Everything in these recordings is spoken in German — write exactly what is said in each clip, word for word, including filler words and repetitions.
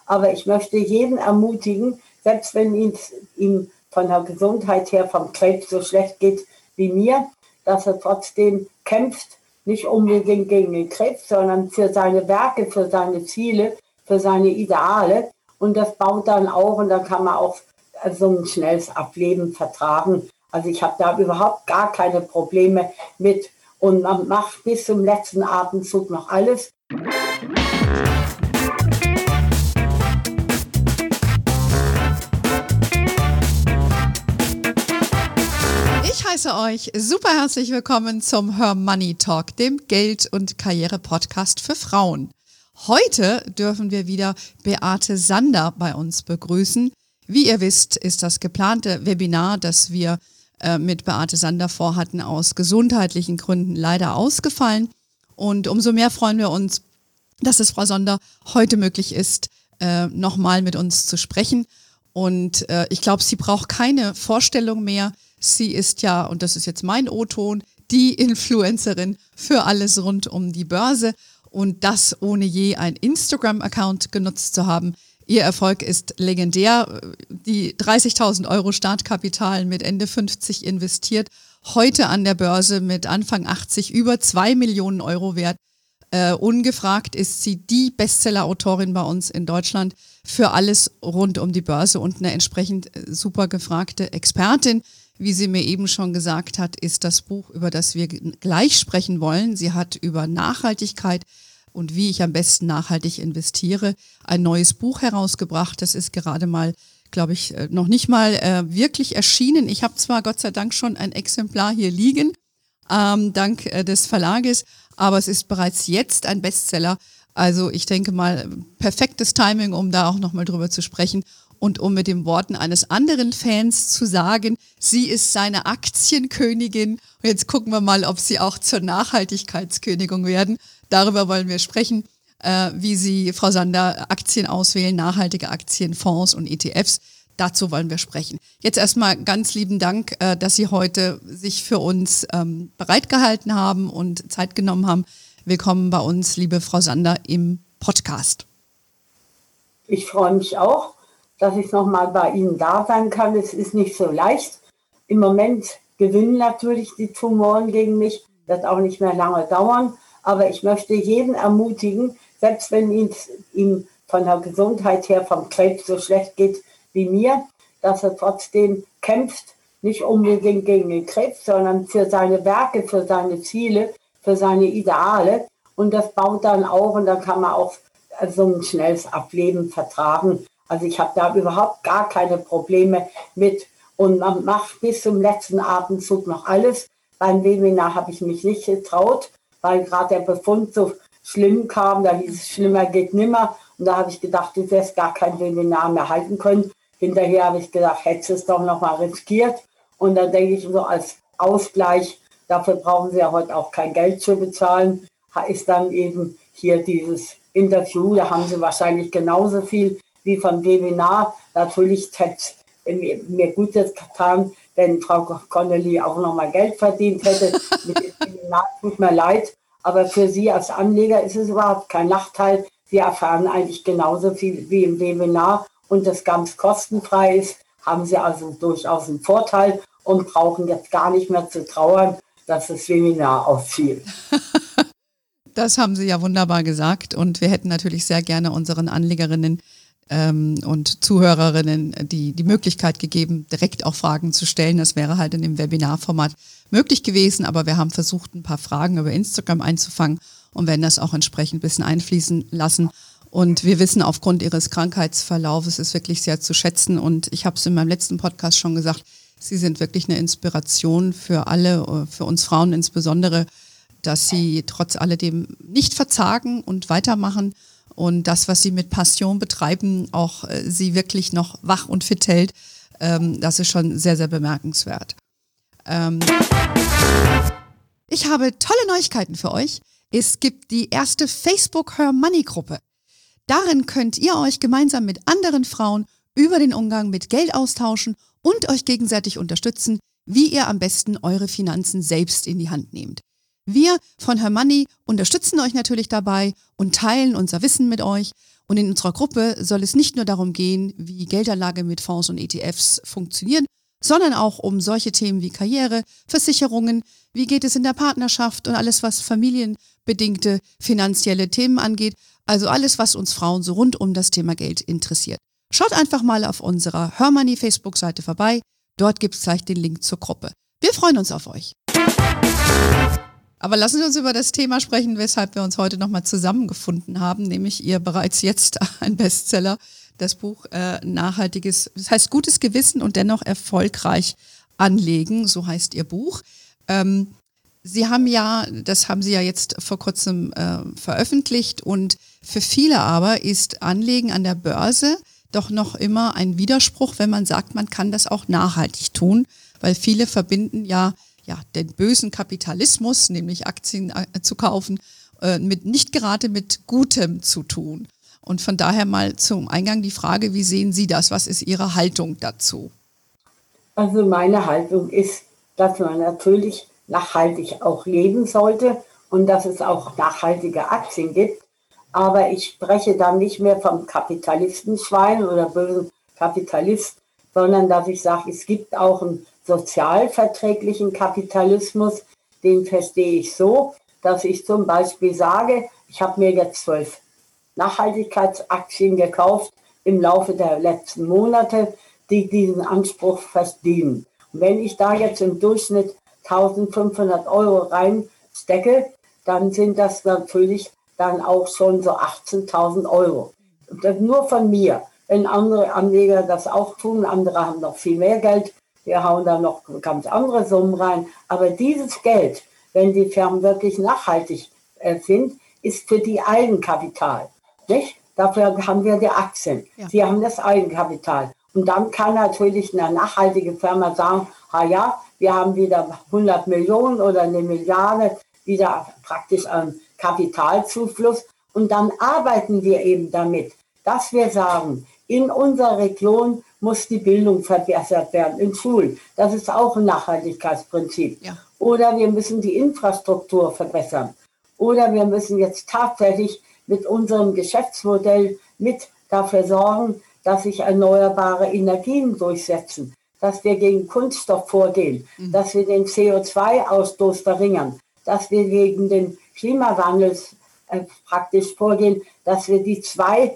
Aber ich möchte jeden ermutigen, selbst wenn ihm, ihm von der Gesundheit her vom Krebs so schlecht geht wie mir, dass er trotzdem kämpft, nicht unbedingt gegen den Krebs, sondern für seine Werke, für seine Ziele, für seine Ideale. Und das baut dann auch und dann kann man auch so ein schnelles Ableben vertragen. Also ich habe da überhaupt gar keine Probleme mit und man macht bis zum letzten Atemzug noch alles. Ich heiße euch super herzlich willkommen zum Her Money Talk, dem Geld- und Karriere-Podcast für Frauen. Heute dürfen wir wieder Beate Sander bei uns begrüßen. Wie ihr wisst, ist das geplante Webinar, das wir äh, mit Beate Sander vorhatten, aus gesundheitlichen Gründen leider ausgefallen. Und umso mehr freuen wir uns, dass es Frau Sander heute möglich ist, äh, nochmal mit uns zu sprechen. Und äh, ich glaube, sie braucht keine Vorstellung mehr. Sie ist ja, und das ist jetzt mein O-Ton, die Influencerin für alles rund um die Börse und das ohne je ein Instagram-Account genutzt zu haben. Ihr Erfolg ist legendär. Die dreißigtausend Euro Startkapital mit Ende fünfzig investiert, heute an der Börse mit Anfang achtzig über zwei Millionen Euro wert. Uh, ungefragt ist sie die Bestseller-Autorin bei uns in Deutschland für alles rund um die Börse und eine entsprechend super gefragte Expertin. Wie sie mir eben schon gesagt hat, ist das Buch, über das wir gleich sprechen wollen. Sie hat über Nachhaltigkeit und wie ich am besten nachhaltig investiere ein neues Buch herausgebracht. Das ist gerade mal, glaube ich, noch nicht mal äh, wirklich erschienen. Ich habe zwar Gott sei Dank schon ein Exemplar hier liegen, ähm, dank äh, des Verlages, aber es ist bereits jetzt ein Bestseller. Also ich denke mal, perfektes Timing, um da auch nochmal drüber zu sprechen und um mit den Worten eines anderen Fans zu sagen, sie ist seine Aktienkönigin. Und jetzt gucken wir mal, ob sie auch zur Nachhaltigkeitskönigin werden. Darüber wollen wir sprechen, äh, wie Sie, Frau Sander, Aktien auswählen, nachhaltige Aktien, Fonds und E T Fs. Dazu wollen wir sprechen. Jetzt erstmal ganz lieben Dank, äh, dass Sie heute sich für uns ähm, bereitgehalten haben und Zeit genommen haben. Willkommen bei uns, liebe Frau Sander, im Podcast. Ich freue mich auch, dass ich nochmal bei Ihnen da sein kann. Es ist nicht so leicht. Im Moment gewinnen natürlich die Tumoren gegen mich. Das wird auch nicht mehr lange dauern. Aber ich möchte jeden ermutigen, selbst wenn ihm von der Gesundheit her vom Krebs so schlecht geht wie mir, dass er trotzdem kämpft, nicht unbedingt gegen den Krebs, sondern für seine Werke, für seine Ziele, für seine Ideale. Und das baut dann auch und dann kann man auch so ein schnelles Ableben vertragen. Also ich habe da überhaupt gar keine Probleme mit und man macht bis zum letzten Atemzug noch alles. Beim Webinar habe ich mich nicht getraut, weil gerade der Befund so schlimm kam, da hieß es, schlimmer geht nimmer. Und da habe ich gedacht, du wirst gar kein Webinar mehr halten können. Hinterher habe ich gedacht, hättest du es doch noch mal riskiert. Und dann denke ich so als Ausgleich, dafür brauchen Sie ja heute auch kein Geld zu bezahlen, ist dann eben hier dieses Interview. Da haben Sie wahrscheinlich genauso viel wie vom Webinar. Natürlich hätte es mir gut getan, wenn Frau Connolly auch noch mal Geld verdient hätte. Mit dem Webinar tut mir leid, aber für Sie als Anleger ist es überhaupt kein Nachteil. Sie erfahren eigentlich genauso viel wie im Webinar und das ganz kostenfrei ist, haben Sie also durchaus einen Vorteil und brauchen jetzt gar nicht mehr zu trauern, dass das Webinar ausfiel. Das haben Sie ja wunderbar gesagt und wir hätten natürlich sehr gerne unseren Anlegerinnen ähm, und Zuhörerinnen die, die Möglichkeit gegeben, direkt auch Fragen zu stellen. Das wäre halt in dem Webinarformat möglich gewesen, aber wir haben versucht, ein paar Fragen über Instagram einzufangen und werden das auch entsprechend ein bisschen einfließen lassen. Und wir wissen, aufgrund Ihres Krankheitsverlaufes ist wirklich sehr zu schätzen und ich habe es in meinem letzten Podcast schon gesagt, Sie sind wirklich eine Inspiration für alle, für uns Frauen insbesondere, dass Sie trotz alledem nicht verzagen und weitermachen und das, was Sie mit Passion betreiben, auch äh, Sie wirklich noch wach und fit hält. Ähm, das ist schon sehr, sehr bemerkenswert. Ähm ich habe tolle Neuigkeiten für euch. Es gibt die erste Facebook Her Money Gruppe. Darin könnt ihr euch gemeinsam mit anderen Frauen über den Umgang mit Geld austauschen und euch gegenseitig unterstützen, wie ihr am besten eure Finanzen selbst in die Hand nehmt. Wir von Her Money unterstützen euch natürlich dabei und teilen unser Wissen mit euch Und in unserer Gruppe soll es nicht nur darum gehen, wie Geldanlage mit Fonds und E T Fs funktionieren, sondern auch um solche Themen wie Karriere, Versicherungen, wie geht es in der Partnerschaft und alles, was familienbedingte finanzielle Themen angeht. Also alles, was uns Frauen so rund um das Thema Geld interessiert. Schaut einfach mal auf unserer Her Money Facebook-Seite vorbei. Dort gibt es gleich den Link zur Gruppe. Wir freuen uns auf euch. Aber lassen Sie uns über das Thema sprechen, weshalb wir uns heute nochmal zusammengefunden haben, nämlich Ihr bereits jetzt ein Bestseller, das Buch äh, Nachhaltiges, das heißt Gutes Gewissen und dennoch erfolgreich anlegen, so heißt Ihr Buch. Ähm, Sie haben ja, das haben Sie ja jetzt vor kurzem äh, veröffentlicht und für viele aber ist Anlegen an der Börse doch noch immer ein Widerspruch, wenn man sagt, man kann das auch nachhaltig tun, weil viele verbinden ja, ja den bösen Kapitalismus, nämlich Aktien äh, zu kaufen, äh, mit nicht gerade mit Gutem zu tun. Und von daher mal zum Eingang die Frage, wie sehen Sie das? Was ist Ihre Haltung dazu? Also meine Haltung ist, dass man natürlich nachhaltig auch leben sollte und dass es auch nachhaltige Aktien gibt. Aber ich spreche dann nicht mehr vom Kapitalistenschwein oder bösen Kapitalist, sondern dass ich sage, es gibt auch einen sozialverträglichen Kapitalismus. Den verstehe ich so, dass ich zum Beispiel sage, ich habe mir jetzt zwölf Nachhaltigkeitsaktien gekauft im Laufe der letzten Monate, die diesen Anspruch verdienen. Und wenn ich da jetzt im Durchschnitt eintausendfünfhundert Euro reinstecke, dann sind das natürlich dann auch schon so achtzehntausend Euro. Und das nur von mir. Wenn andere Anleger das auch tun, andere haben noch viel mehr Geld, wir hauen da noch ganz andere Summen rein. Aber dieses Geld, wenn die Firmen wirklich nachhaltig äh, sind, ist für die Eigenkapital. Nicht? Dafür haben wir die Aktien. Ja. Sie haben das Eigenkapital. Und dann kann natürlich eine nachhaltige Firma sagen, ha ja, wir haben wieder hundert Millionen oder eine Milliarde wieder praktisch an Kapitalzufluss. Und dann arbeiten wir eben damit, dass wir sagen, in unserer Region muss die Bildung verbessert werden, in Schulen. Das ist auch ein Nachhaltigkeitsprinzip. Ja. Oder wir müssen die Infrastruktur verbessern. Oder wir müssen jetzt tatsächlich mit unserem Geschäftsmodell mit dafür sorgen, dass sich erneuerbare Energien durchsetzen, dass wir gegen Kunststoff vorgehen, mhm. dass wir den C O zwei Ausstoß verringern, dass wir gegen den Klimawandel äh, praktisch vorgehen, dass wir die zwei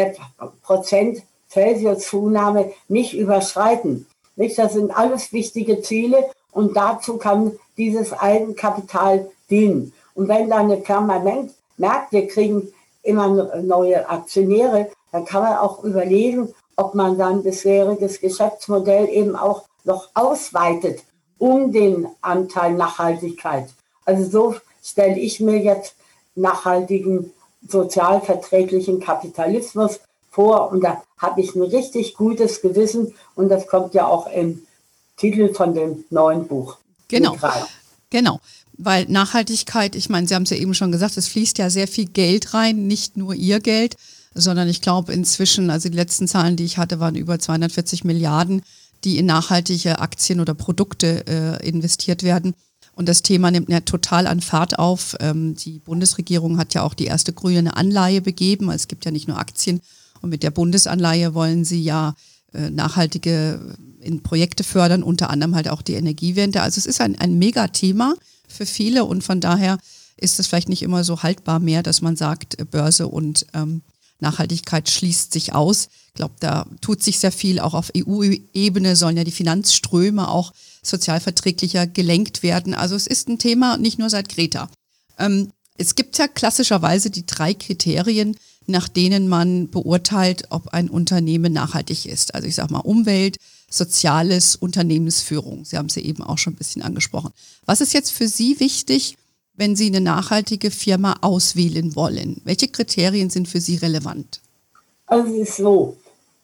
Prozent Celsius-Zunahme nicht überschreiten. Nicht? Das sind alles wichtige Ziele und dazu kann dieses Eigenkapital dienen. Und wenn dann eine Firma merkt, wir kriegen immer neue Aktionäre, dann kann man auch überlegen, ob man dann bisheriges Geschäftsmodell eben auch noch ausweitet um den Anteil Nachhaltigkeit. Also so stelle ich mir jetzt nachhaltigen, sozialverträglichen Kapitalismus vor und da habe ich ein richtig gutes Gewissen und das kommt ja auch im Titel von dem neuen Buch. Genau, genau. Weil Nachhaltigkeit, ich meine, Sie haben es ja eben schon gesagt, es fließt ja sehr viel Geld rein, nicht nur Ihr Geld, sondern ich glaube inzwischen, also die letzten Zahlen, die ich hatte, waren über zweihundertvierzig Milliarden, die in nachhaltige Aktien oder Produkte äh, investiert werden. Und das Thema nimmt ja total an Fahrt auf. Ähm, die Bundesregierung hat ja auch die erste grüne Anleihe begeben. Es gibt ja nicht nur Aktien. Und mit der Bundesanleihe wollen sie ja äh, nachhaltige in Projekte fördern, unter anderem halt auch die Energiewende. Also es ist ein, ein Megathema für viele und von daher ist es vielleicht nicht immer so haltbar mehr, dass man sagt, Börse und ähm, Nachhaltigkeit schließt sich aus. Ich glaube, da tut sich sehr viel. Auch auf E U-Ebene sollen ja die Finanzströme auch sozialverträglicher gelenkt werden. Also es ist ein Thema nicht nur seit Greta. Ähm, es gibt ja klassischerweise die drei Kriterien, nach denen man beurteilt, ob ein Unternehmen nachhaltig ist. Also ich sage mal Umwelt, Soziales, Unternehmensführung. Sie haben es ja eben auch schon ein bisschen angesprochen. Was ist jetzt für Sie wichtig, wenn Sie eine nachhaltige Firma auswählen wollen? Welche Kriterien sind für Sie relevant? Also es ist so,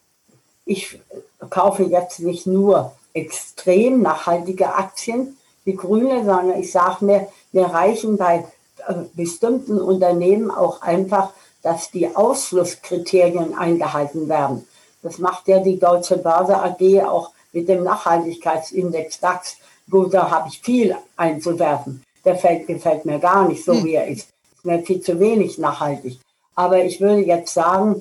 ich kaufe jetzt nicht nur extrem nachhaltige Aktien wie grüne, sondern ich sage mir, mir reichen bei bestimmten Unternehmen auch einfach, dass die Ausschlusskriterien eingehalten werden. Das macht ja die Deutsche Börse A G auch mit dem Nachhaltigkeitsindex DAX. Gut, da habe ich viel einzuwerfen. Der fällt, gefällt mir gar nicht so, hm. wie er ist. Ist mir viel zu wenig nachhaltig. Aber ich würde jetzt sagen,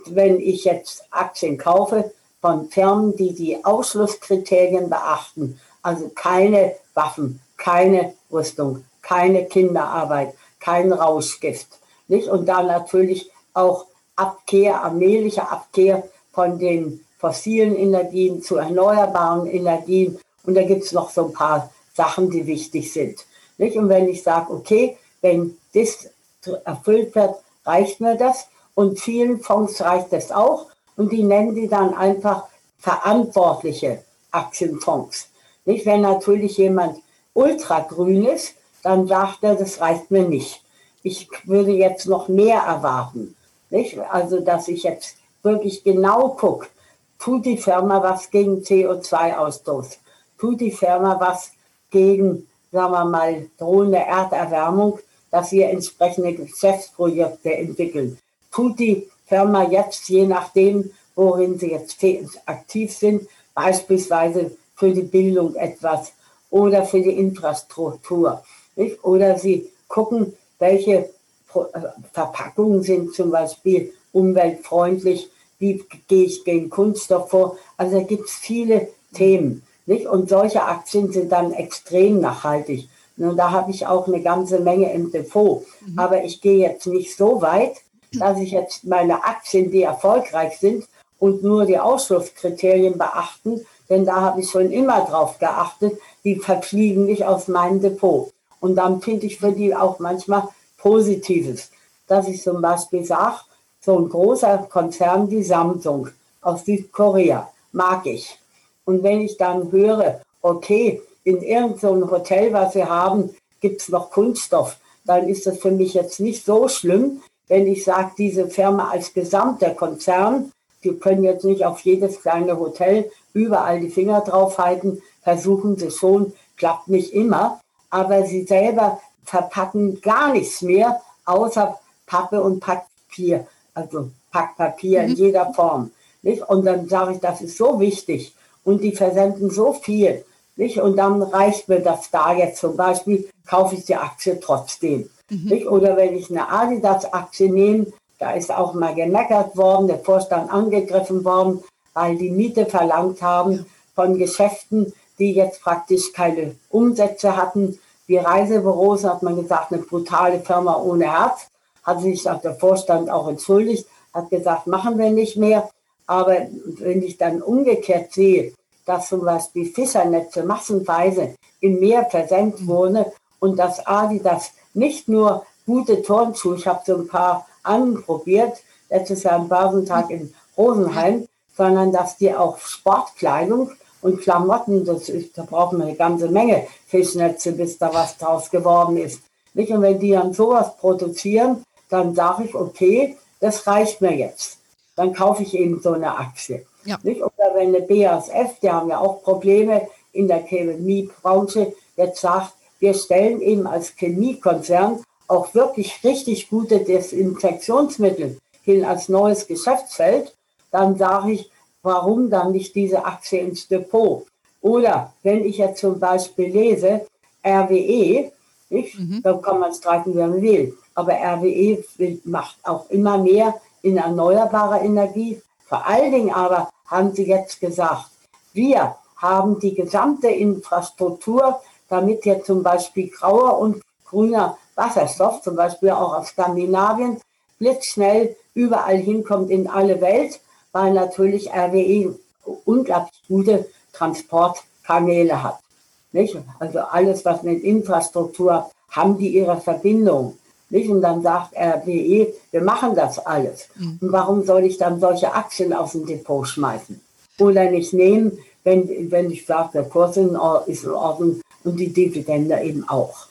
wenn ich jetzt Aktien kaufe von Firmen, die die Ausschlusskriterien beachten, also keine Waffen, keine Rüstung, keine Kinderarbeit, kein Rauschgift, nicht? Und dann natürlich auch Abkehr, allmähliche Abkehr von den fossilen Energien zu erneuerbaren Energien. Und da gibt es noch so ein paar Sachen, die wichtig sind, nicht? Und wenn ich sage, okay, wenn das erfüllt wird, reicht mir das. Und vielen Fonds reicht das auch. Und die nennen die dann einfach verantwortliche Aktienfonds. Nicht? Wenn natürlich jemand ultragrün ist, dann sagt er, das reicht mir nicht. Ich würde jetzt noch mehr erwarten. Nicht? Also, dass ich jetzt wirklich genau gucke, tut die Firma was gegen C O zwei Ausstoß? Tut die Firma was gegen, sagen wir mal, drohende Erderwärmung, dass wir entsprechende Geschäftsprojekte entwickeln? Tut die Firma jetzt, je nachdem, worin sie jetzt aktiv sind, beispielsweise für die Bildung etwas oder für die Infrastruktur, nicht? Oder sie gucken, welche Verpackungen sind zum Beispiel umweltfreundlich, wie gehe ich gegen Kunststoff vor. Also da gibt es viele Themen, nicht? Und solche Aktien sind dann extrem nachhaltig. Und da habe ich auch eine ganze Menge im Depot. Mhm. Aber ich gehe jetzt nicht so weit, dass ich jetzt meine Aktien, die erfolgreich sind und nur die Ausschlusskriterien beachten, denn da habe ich schon immer drauf geachtet, die verfliegen nicht aus meinem Depot. Und dann finde ich für die auch manchmal Positives, dass ich zum Beispiel sage, so ein großer Konzern wie Samsung aus Südkorea mag ich. Und wenn ich dann höre, okay, in irgendeinem Hotel, was wir haben, gibt es noch Kunststoff, dann ist das für mich jetzt nicht so schlimm, wenn ich sage, diese Firma als gesamter Konzern, die können jetzt nicht auf jedes kleine Hotel überall die Finger drauf halten, versuchen sie schon, klappt nicht immer, aber sie selber verpacken gar nichts mehr, außer Pappe und Papier, also Packpapier mhm. in jeder Form. Nicht? Und dann sage ich, das ist so wichtig und die versenden so viel. Nicht? Und dann reicht mir das da jetzt zum Beispiel, kaufe ich die Aktie trotzdem. Mhm. Nicht? Oder wenn ich eine Adidas-Aktie nehme, da ist auch mal gemeckert worden, der Vorstand angegriffen worden, weil die Miete verlangt haben ja. von Geschäften, die jetzt praktisch keine Umsätze hatten. Die Reisebüros, hat man gesagt, eine brutale Firma ohne Herz. Hat sich auch der Vorstand auch entschuldigt, hat gesagt, machen wir nicht mehr. Aber wenn ich dann umgekehrt sehe, dass zum Beispiel Fischernetze massenweise im Meer versenkt mhm. wurden und dass Adidas nicht nur gute Turnschuhe, ich habe so ein paar anprobiert, letztes Jahr am Börsentag in Rosenheim, sondern dass die auch Sportkleidung und Klamotten, das ist, da brauchen wir eine ganze Menge Fischnetze, bis da was draus geworden ist. Nicht? Und wenn die dann sowas produzieren, dann sage ich, okay, das reicht mir jetzt. Dann kaufe ich eben so eine Aktie. Ja. Nicht? Oder wenn eine B A S F, die haben ja auch Probleme in der Chemiebranche, jetzt sagt, wir stellen eben als Chemiekonzern auch wirklich richtig gute Desinfektionsmittel hin als neues Geschäftsfeld, dann sage ich, warum dann nicht diese Aktie ins Depot? Oder wenn ich jetzt zum Beispiel lese, R W E, nicht? Mhm. Da kann man streiten, wie man will, aber R W E macht auch immer mehr in erneuerbare Energie. Vor allen Dingen aber haben sie jetzt gesagt, wir haben die gesamte Infrastruktur, damit jetzt zum Beispiel grauer und grüner Wasserstoff, zum Beispiel auch aus Skandinavien, blitzschnell überall hinkommt in alle Welt, weil natürlich R W E unglaublich gute Transportkanäle hat. Nicht? Also alles, was mit Infrastruktur, haben die ihre Verbindung. Nicht? Und dann sagt R W E, wir machen das alles. Mhm. Und warum soll ich dann solche Aktien aus dem Depot schmeißen? Oder nicht nehmen, wenn, wenn ich sage, der Kurs ist in Ordnung und die Dividende eben auch.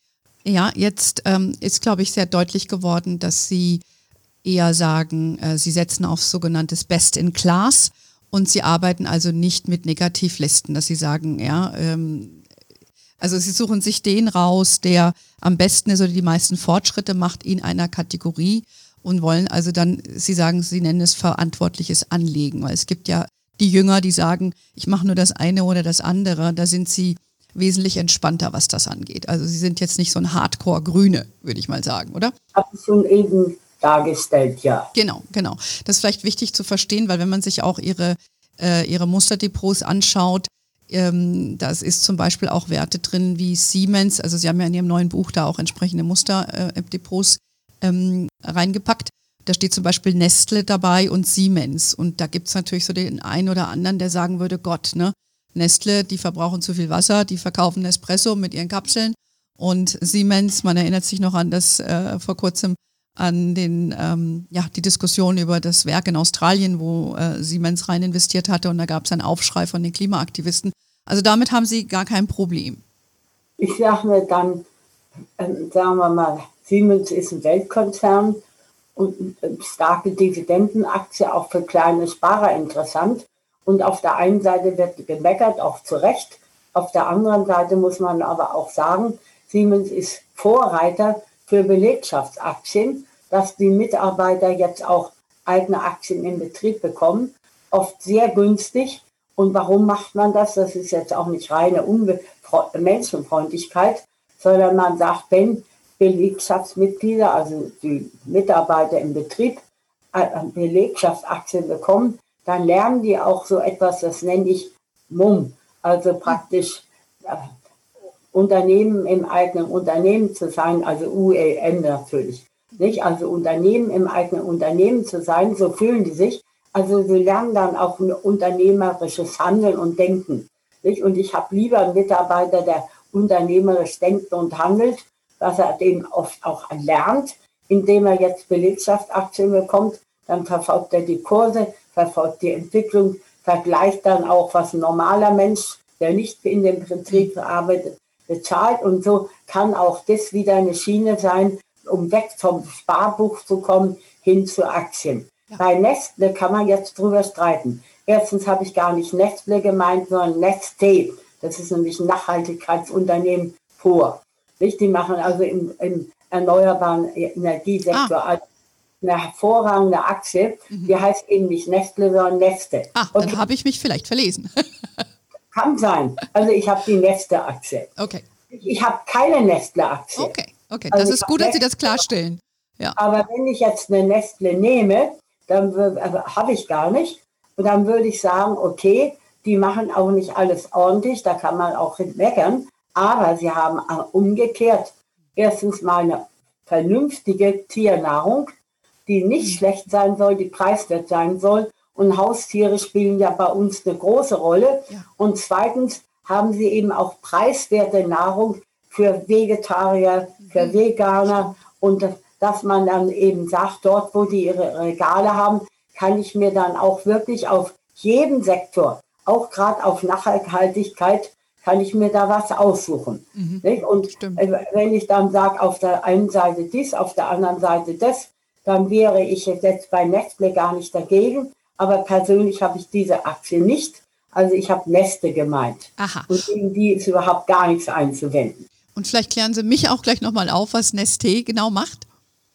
Ja, jetzt ähm, ist, glaube ich, sehr deutlich geworden, dass Sie eher sagen, äh, Sie setzen auf sogenanntes Best in Class und Sie arbeiten also nicht mit Negativlisten, dass Sie sagen, ja, ähm, also Sie suchen sich den raus, der am besten ist oder die meisten Fortschritte macht in einer Kategorie und wollen also dann, Sie sagen, Sie nennen es verantwortliches Anlegen, weil es gibt ja die Jünger, die sagen, ich mache nur das eine oder das andere, da sind Sie wesentlich entspannter, was das angeht. Also Sie sind jetzt nicht so ein Hardcore-Grüne, würde ich mal sagen, oder? Ich habe schon eben dargestellt, ja. Genau, genau. Das ist vielleicht wichtig zu verstehen, weil wenn man sich auch ihre, äh, ihre Musterdepots anschaut, ähm, das ist zum Beispiel auch Werte drin wie Siemens, also Sie haben ja in Ihrem neuen Buch da auch entsprechende Musterdepots ähm, reingepackt. Da steht zum Beispiel Nestle dabei und Siemens. Und da gibt es natürlich so den einen oder anderen, der sagen würde, Gott, ne? Nestle, die verbrauchen zu viel Wasser, die verkaufen Nespresso mit ihren Kapseln. Und Siemens, man erinnert sich noch an das äh, vor kurzem, an den ähm, ja die Diskussion über das Werk in Australien, wo äh, Siemens rein investiert hatte und da gab es einen Aufschrei von den Klimaaktivisten. Also damit haben Sie gar kein Problem. Ich sage mir dann, ähm, sagen wir mal, Siemens ist ein Weltkonzern und eine starke Dividendenaktie auch für kleine Sparer interessant. Und auf der einen Seite wird gemeckert, auch zu Recht. Auf der anderen Seite muss man aber auch sagen, Siemens ist Vorreiter für Belegschaftsaktien, dass die Mitarbeiter jetzt auch eigene Aktien im Betrieb bekommen, oft sehr günstig. Und warum macht man das? Das ist jetzt auch nicht reine Unbe- Menschenfreundlichkeit, sondern man sagt, wenn Belegschaftsmitglieder, also die Mitarbeiter im Betrieb, Belegschaftsaktien bekommen, dann lernen die auch so etwas, das nenne ich M U M, also praktisch äh, Unternehmen im eigenen Unternehmen zu sein, also U E M natürlich, nicht? Also Unternehmen im eigenen Unternehmen zu sein, so fühlen die sich. Also sie lernen dann auch ein unternehmerisches Handeln und Denken, nicht? Und ich habe lieber einen Mitarbeiter, der unternehmerisch denkt und handelt, was er dem oft auch lernt, indem er jetzt Belegschaftsaktien bekommt, dann verfolgt er die Kurse, verfolgt die Entwicklung, vergleicht dann auch, was ein normaler Mensch, der nicht in dem Betrieb arbeitet, bezahlt. Und so kann auch das wieder eine Schiene sein, um weg vom Sparbuch zu kommen, hin zu Aktien. Ja. Bei Nestle kann man jetzt drüber streiten. Erstens habe ich gar nicht Nestle gemeint, sondern Neste. Das ist nämlich ein Nachhaltigkeitsunternehmen pur. Nicht? Die machen also im, im erneuerbaren Energiesektor ah. eine hervorragende Aktie. Mhm. Die heißt eben nicht Nestle, sondern Neste. Ah, okay. Dann habe ich mich vielleicht verlesen. Kann sein. Also ich habe die Nestle-Aktie. Okay. Ich habe keine Nestle-Aktie. Okay, okay. Das also ist gut, dass Sie das klarstellen. Ja. Aber wenn ich jetzt eine Nestle nehme, dann also habe ich gar nicht. Und dann würde ich sagen, okay, die machen auch nicht alles ordentlich, da kann man auch meckern. Aber sie haben umgekehrt erstens mal eine vernünftige Tiernahrung, die nicht mhm. schlecht sein soll, die preiswert sein soll. Und Haustiere spielen ja bei uns eine große Rolle. Ja. Und zweitens haben sie eben auch preiswerte Nahrung für Vegetarier, für mhm. Veganer. Und dass man dann eben sagt, dort, wo die ihre Regale haben, kann ich mir dann auch wirklich auf jedem Sektor, auch gerade auf Nachhaltigkeit, kann ich mir da was aussuchen. Mhm. Nicht? Und Stimmt. wenn ich dann sage, auf der einen Seite dies, auf der anderen Seite das, dann wäre ich jetzt bei Nestle gar nicht dagegen. Aber persönlich habe ich diese Aktie nicht. Also ich habe Neste gemeint. Aha. Und gegen die ist überhaupt gar nichts einzuwenden. Und vielleicht klären Sie mich auch gleich nochmal auf, was Neste genau macht.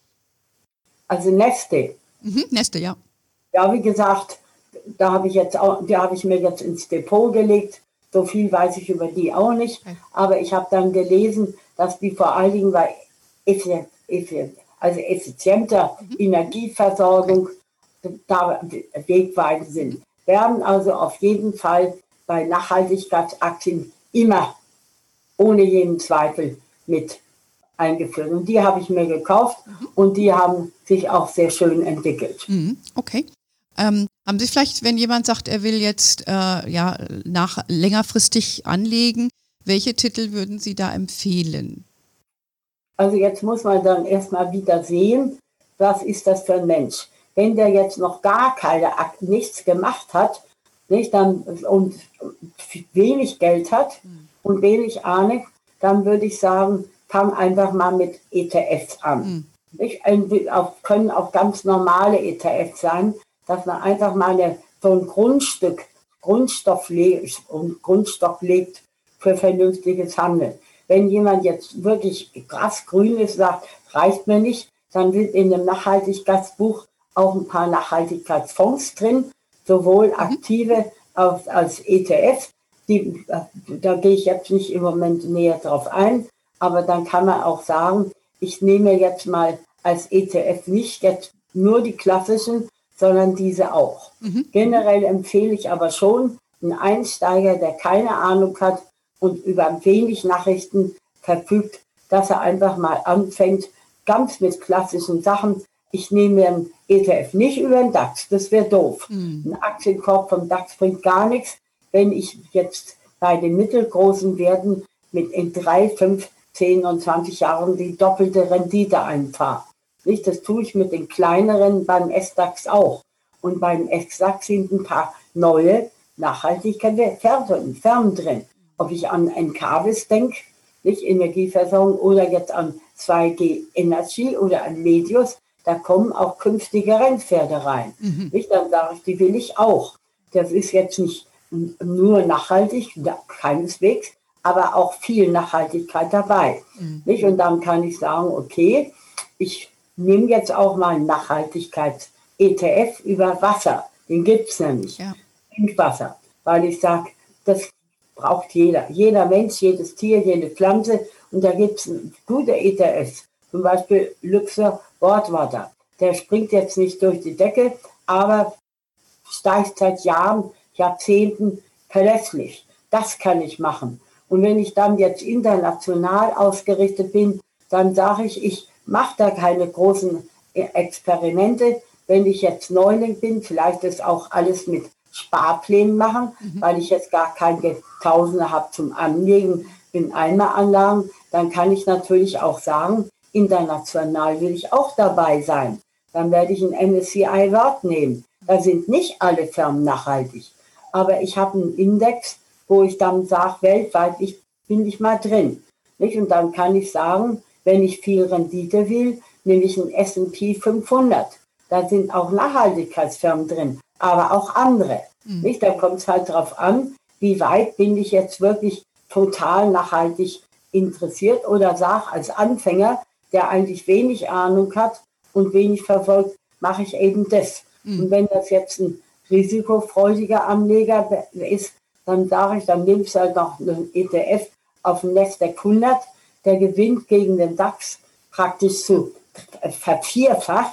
Also Neste. Mhm, Neste, ja. Ja, wie gesagt, da habe ich jetzt auch, die habe ich mir jetzt ins Depot gelegt. So viel weiß ich über die auch nicht. Okay. Aber ich habe dann gelesen, dass die vor allen Dingen bei effi- effi- also effizienter mhm. Energieversorgung okay. da wegweisend sind. Werden also auf jeden Fall bei Nachhaltigkeitsaktien immer ohne jeden Zweifel mit eingeführt. Und die habe ich mir gekauft mhm. und die haben sich auch sehr schön entwickelt. Mhm. Okay. Ähm, haben Sie vielleicht, wenn jemand sagt, er will jetzt äh, ja, nach längerfristig anlegen, welche Titel würden Sie da empfehlen? Also jetzt muss man dann erstmal wieder sehen, was ist das für ein Mensch. Wenn der jetzt noch gar keine nichts gemacht hat, nicht, dann, und wenig Geld hat mhm. und wenig Ahnung, dann würde ich sagen, fang einfach mal mit E T Fs an. Mhm. Nicht? Auch, können auch ganz normale E T Fs sein, dass man einfach mal eine, so ein Grundstück, Grundstoff legt, Grundstock legt für vernünftiges Handeln. Wenn jemand jetzt wirklich krass grün ist, sagt, reicht mir nicht, dann sind in dem Nachhaltigkeitsbuch auch ein paar Nachhaltigkeitsfonds drin, sowohl mhm. aktive als, als E T Fs. Die, da gehe ich jetzt nicht im Moment näher drauf ein, aber dann kann man auch sagen, ich nehme jetzt mal als E T F nicht jetzt nur die klassischen, sondern diese auch. Mhm. Generell empfehle ich aber schon einen Einsteiger, der keine Ahnung hat und über wenig Nachrichten verfügt, dass er einfach mal anfängt, ganz mit klassischen Sachen. Ich nehme mir einen E T F nicht über den DAX, das wäre doof. Mhm. Ein Aktienkorb vom DAX bringt gar nichts, wenn ich jetzt bei den mittelgroßen Werten mit in drei, fünf, zehn und zwanzig Jahren die doppelte Rendite einfahre. Nicht, das tue ich mit den kleineren beim S DAX auch. Und beim S DAX sind ein paar neue Nachhaltigkeitsfirmen drin. Ob ich an Encavis denke, nicht Energieversorgung, oder jetzt an zwei G Energy oder an Medius, da kommen auch künftige Rennpferde rein. Mhm. Nicht, dann sage ich, die will ich auch. Das ist jetzt nicht nur nachhaltig, keineswegs, aber auch viel Nachhaltigkeit dabei. Mhm. Nicht? Und dann kann ich sagen, okay, ich nehme jetzt auch mal einen Nachhaltigkeits-E T F über Wasser. Den gibt es nämlich. Ja. Trinkwasser. Weil ich sage, das braucht jeder. Jeder Mensch, jedes Tier, jede Pflanze. Und da gibt es gute E T Fs. Zum Beispiel Luxor Boardwater. Der springt jetzt nicht durch die Decke, aber steigt seit Jahren, Jahrzehnten verlässlich. Das kann ich machen. Und wenn ich dann jetzt international ausgerichtet bin, dann sage ich, ich mache da keine großen Experimente. Wenn ich jetzt Neuling bin, vielleicht ist auch alles mit Sparplänen machen, mhm. weil ich jetzt gar keine Tausende habe zum Anlegen in Eimeranlagen, dann kann ich natürlich auch sagen, international will ich auch dabei sein. Dann werde ich ein M S C I World nehmen. Da sind nicht alle Firmen nachhaltig. Aber ich habe einen Index, wo ich dann sage, weltweit ich, bin ich mal drin. Nicht? Und dann kann ich sagen, wenn ich viel Rendite will, nehme ich einen S und P fünfhundert. Da sind auch Nachhaltigkeitsfirmen drin, aber auch andere. Mhm. Nicht? Da kommt es halt darauf an, wie weit bin ich jetzt wirklich total nachhaltig interessiert oder sage als Anfänger, der eigentlich wenig Ahnung hat und wenig verfolgt, mache ich eben das. Mhm. Und wenn das jetzt ein risikofreudiger Anleger ist, dann sage ich, dann nimmst du halt noch einen E T F auf dem Nasdaq hundert, der gewinnt gegen den DAX praktisch zu vervierfacht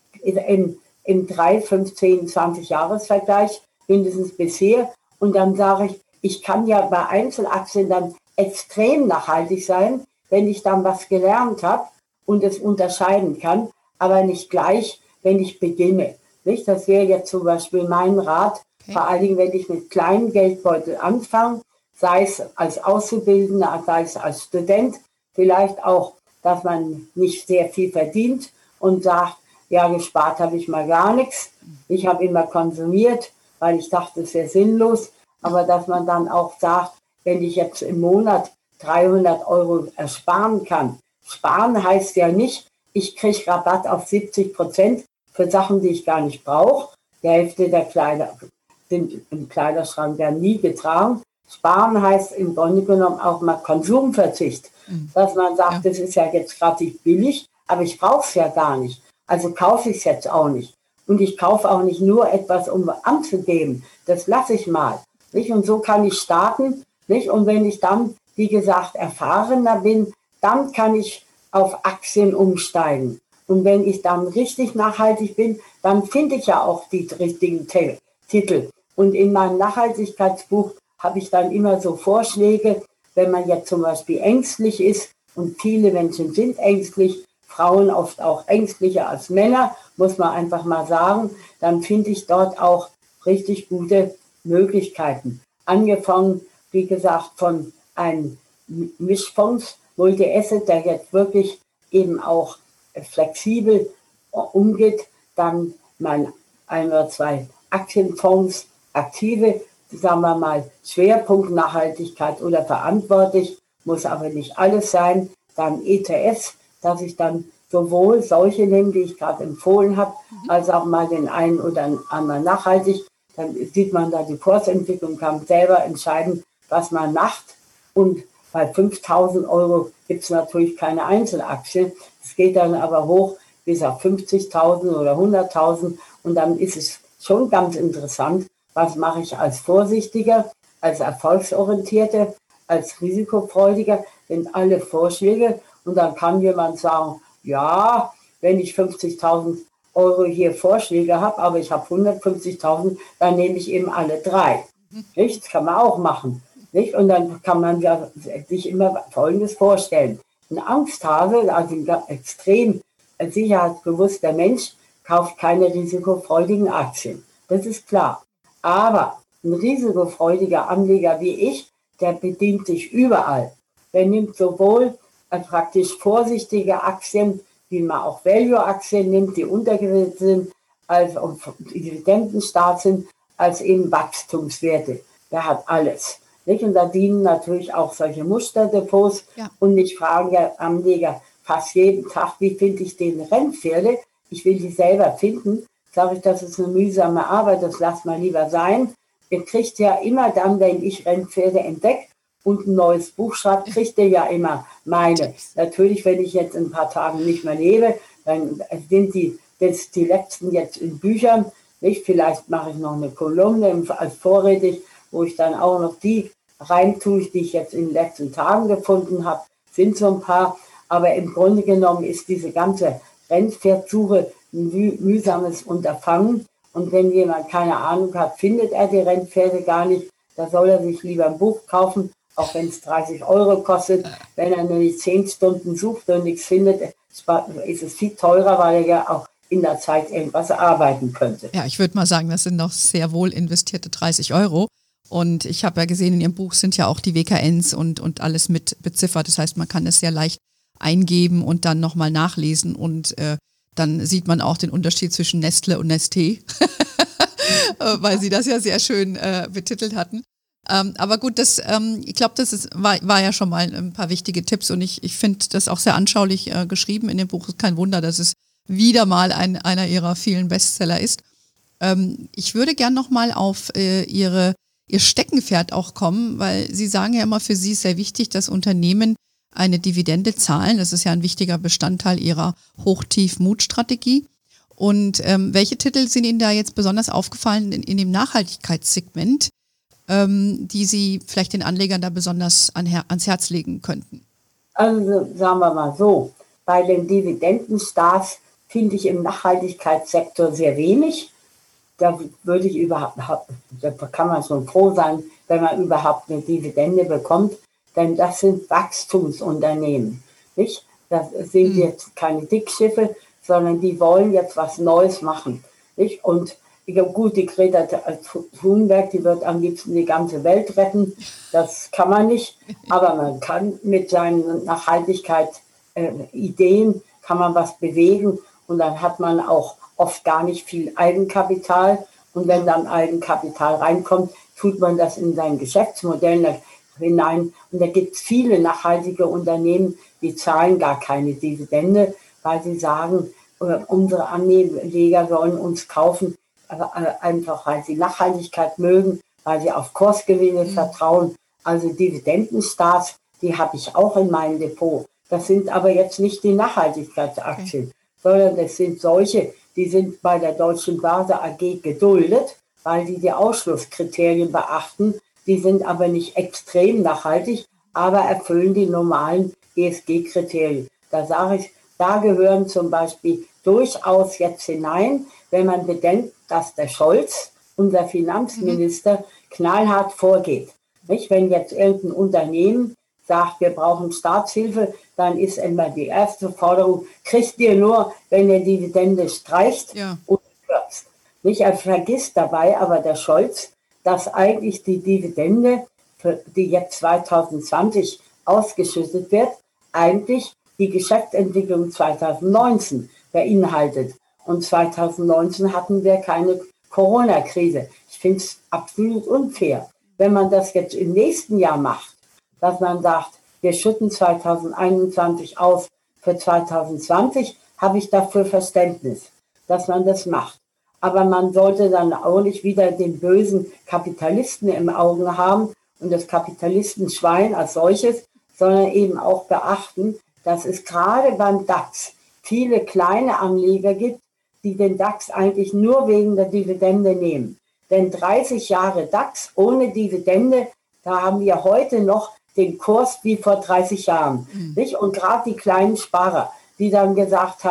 im, im drei, fünf, zehn, zwanzig Jahresvergleich, mindestens bisher. Und dann sage ich, ich kann ja bei Einzelaktien dann extrem nachhaltig sein, wenn ich dann was gelernt habe und es unterscheiden kann, aber nicht gleich, wenn ich beginne. Nicht? Das wäre jetzt zum Beispiel mein Rat, okay. Vor allen Dingen, wenn ich mit kleinen Geldbeutel anfange, sei es als Auszubildender, sei es als Student, vielleicht auch, dass man nicht sehr viel verdient und sagt, ja, gespart habe ich mal gar nichts. Ich habe immer konsumiert, weil ich dachte, es wäre sinnlos. Aber dass man dann auch sagt, wenn ich jetzt im Monat dreihundert Euro ersparen kann. Sparen heißt ja nicht, ich kriege Rabatt auf siebzig Prozent für Sachen, die ich gar nicht brauche. Die Hälfte der Kleider sind im Kleiderschrank ja nie getragen. Sparen heißt im Grunde genommen auch mal Konsumverzicht. Mhm. Dass man sagt, ja. Das ist ja jetzt gerade nicht billig, aber ich brauche es ja gar nicht. Also kaufe ich es jetzt auch nicht. Und ich kaufe auch nicht nur etwas, um anzugeben. Das lasse ich mal. Nicht? Und so kann ich starten. Nicht? Und wenn ich dann, wie gesagt, erfahrener bin, dann kann ich auf Aktien umsteigen. Und wenn ich dann richtig nachhaltig bin, dann finde ich ja auch die richtigen T- Titel. Und in meinem Nachhaltigkeitsbuch habe ich dann immer so Vorschläge, wenn man jetzt zum Beispiel ängstlich ist, und viele Menschen sind ängstlich, Frauen oft auch ängstlicher als Männer, muss man einfach mal sagen, dann finde ich dort auch richtig gute Möglichkeiten. Angefangen, wie gesagt, von einem Mischfonds, Multi-Asset, der jetzt wirklich eben auch flexibel umgeht, dann mal ein oder zwei Aktienfonds, aktive, sagen wir mal, Schwerpunkt Nachhaltigkeit oder verantwortlich, muss aber nicht alles sein, dann E T Fs, dass ich dann sowohl solche nehme, die ich gerade empfohlen habe, mhm. als auch mal den einen oder anderen nachhaltig. Dann sieht man da die Kursentwicklung, kann selber entscheiden, was man macht. Und bei fünftausend Euro gibt es natürlich keine Einzelaktien. Es geht dann aber hoch bis auf fünfzigtausend oder hunderttausend. Und dann ist es schon ganz interessant, was mache ich als Vorsichtiger, als Erfolgsorientierter, als Risikofreudiger, sind alle Vorschläge. Und dann kann jemand sagen, ja, wenn ich fünfzigtausend Euro hier Vorschläge habe, aber ich habe hundertfünfzigtausend, dann nehme ich eben alle drei. Nicht? Das kann man auch machen. Nicht? Und dann kann man ja sich immer Folgendes vorstellen. Ein Angsthase, also ein extrem sicherheitsbewusster Mensch, kauft keine risikofreudigen Aktien. Das ist klar. Aber ein risikofreudiger Anleger wie ich, der bedient sich überall. Der nimmt sowohl äh, praktisch vorsichtige Aktien, wie man auch Value-Aktien nimmt, die untergewichtet sind, als Dividendenstark sind, als eben Wachstumswerte. Der hat alles. Nicht? Und da dienen natürlich auch solche Musterdepots. Ja. Und ich frage ja Anleger fast jeden Tag, wie finde ich den Rennpferde? Ich will die selber finden. Sage ich, das ist eine mühsame Arbeit, das lasst mal lieber sein. Ihr kriegt ja immer dann, wenn ich Rennpferde entdecke und ein neues Buch schreibe, kriegt ihr ja immer meine. Natürlich, wenn ich jetzt in ein paar Tagen nicht mehr lebe, dann sind die, das, die letzten jetzt in Büchern. Nicht? Vielleicht mache ich noch eine Kolumne als vorrätig, wo ich dann auch noch die reintue, die ich jetzt in den letzten Tagen gefunden habe. Sind so ein paar. Aber im Grunde genommen ist diese ganze Rennpferdsuche ein müh- mühsames Unterfangen. Und wenn jemand keine Ahnung hat, findet er die Rennpferde gar nicht. Da soll er sich lieber ein Buch kaufen, auch wenn es dreißig Euro kostet. Wenn er nämlich zehn Stunden sucht und nichts findet, ist es viel teurer, weil er ja auch in der Zeit irgendwas arbeiten könnte. Ja, ich würde mal sagen, das sind noch sehr wohl investierte dreißig Euro. Und ich habe ja gesehen, in Ihrem Buch sind ja auch die W K Ns und, und alles mit beziffert. Das heißt, man kann es sehr leicht eingeben und dann nochmal nachlesen. Und äh, dann sieht man auch den Unterschied zwischen Nestle und Nesté, weil Sie das ja sehr schön äh, betitelt hatten. Ähm, aber gut, das, ähm, ich glaube, das ist, war, war ja schon mal ein paar wichtige Tipps. Und ich, ich finde das auch sehr anschaulich äh, geschrieben in dem Buch. Es ist kein Wunder, dass es wieder mal ein, einer Ihrer vielen Bestseller ist. Ähm, ich würde gern nochmal auf äh, Ihre Ihr Steckenpferd auch kommen, weil Sie sagen ja immer, für Sie ist sehr wichtig, dass Unternehmen eine Dividende zahlen. Das ist ja ein wichtiger Bestandteil Ihrer Hoch-Tief-Mut-Strategie. Und ähm, welche Titel sind Ihnen da jetzt besonders aufgefallen in, in dem Nachhaltigkeitssegment, ähm, die Sie vielleicht den Anlegern da besonders an, ans Herz legen könnten? Also sagen wir mal so, bei den Dividendenstars finde ich im Nachhaltigkeitssektor sehr wenig. Da würde ich überhaupt, da kann man schon froh sein, wenn man überhaupt eine Dividende bekommt, denn das sind Wachstumsunternehmen, nicht? Das sind jetzt keine Dickschiffe, sondern die wollen jetzt was Neues machen, nicht? Und ich glaube, gut, die Greta Thunberg, die wird am liebsten die ganze Welt retten, das kann man nicht, aber man kann mit seinen Nachhaltigkeitsideen, äh, kann man was bewegen und dann hat man auch oft gar nicht viel Eigenkapital. Und wenn dann Eigenkapital reinkommt, tut man das in sein Geschäftsmodell hinein. Und da gibt es viele nachhaltige Unternehmen, die zahlen gar keine Dividende, weil sie sagen, unsere Anleger sollen uns kaufen, einfach weil sie Nachhaltigkeit mögen, weil sie auf Kursgewinne mhm. vertrauen. Also Dividendenstars, die habe ich auch in meinem Depot. Das sind aber jetzt nicht die Nachhaltigkeitsaktien, okay. sondern das sind solche, die sind bei der Deutschen Börse A G geduldet, weil die die Ausschlusskriterien beachten. Die sind aber nicht extrem nachhaltig, aber erfüllen die normalen E S G-Kriterien. Da sage ich, da gehören zum Beispiel durchaus jetzt hinein, wenn man bedenkt, dass der Scholz, unser Finanzminister, mhm. knallhart vorgeht. Nicht? Wenn jetzt irgendein Unternehmen sagt, wir brauchen Staatshilfe, dann ist immer die erste Forderung, kriegt ihr nur, wenn ihr Dividende streicht ja. und kürzt. Nicht, er vergisst dabei aber der Scholz, dass eigentlich die Dividende, die jetzt zwanzig zwanzig ausgeschüttet wird, eigentlich die Geschäftsentwicklung zwanzig neunzehn beinhaltet. Und zwanzig neunzehn hatten wir keine Corona-Krise. Ich finde es absolut unfair. Wenn man das jetzt im nächsten Jahr macht, dass man sagt, wir schütten zwanzig einundzwanzig aus für zwanzig zwanzig, habe ich dafür Verständnis, dass man das macht. Aber man sollte dann auch nicht wieder den bösen Kapitalisten im Auge haben und das Kapitalistenschwein als solches, sondern eben auch beachten, dass es gerade beim DAX viele kleine Anleger gibt, die den DAX eigentlich nur wegen der Dividende nehmen. Denn dreißig Jahre DAX ohne Dividende, da haben wir heute noch den Kurs wie vor dreißig Jahren. Mhm. Nicht? Und gerade die kleinen Sparer, die dann gesagt haben,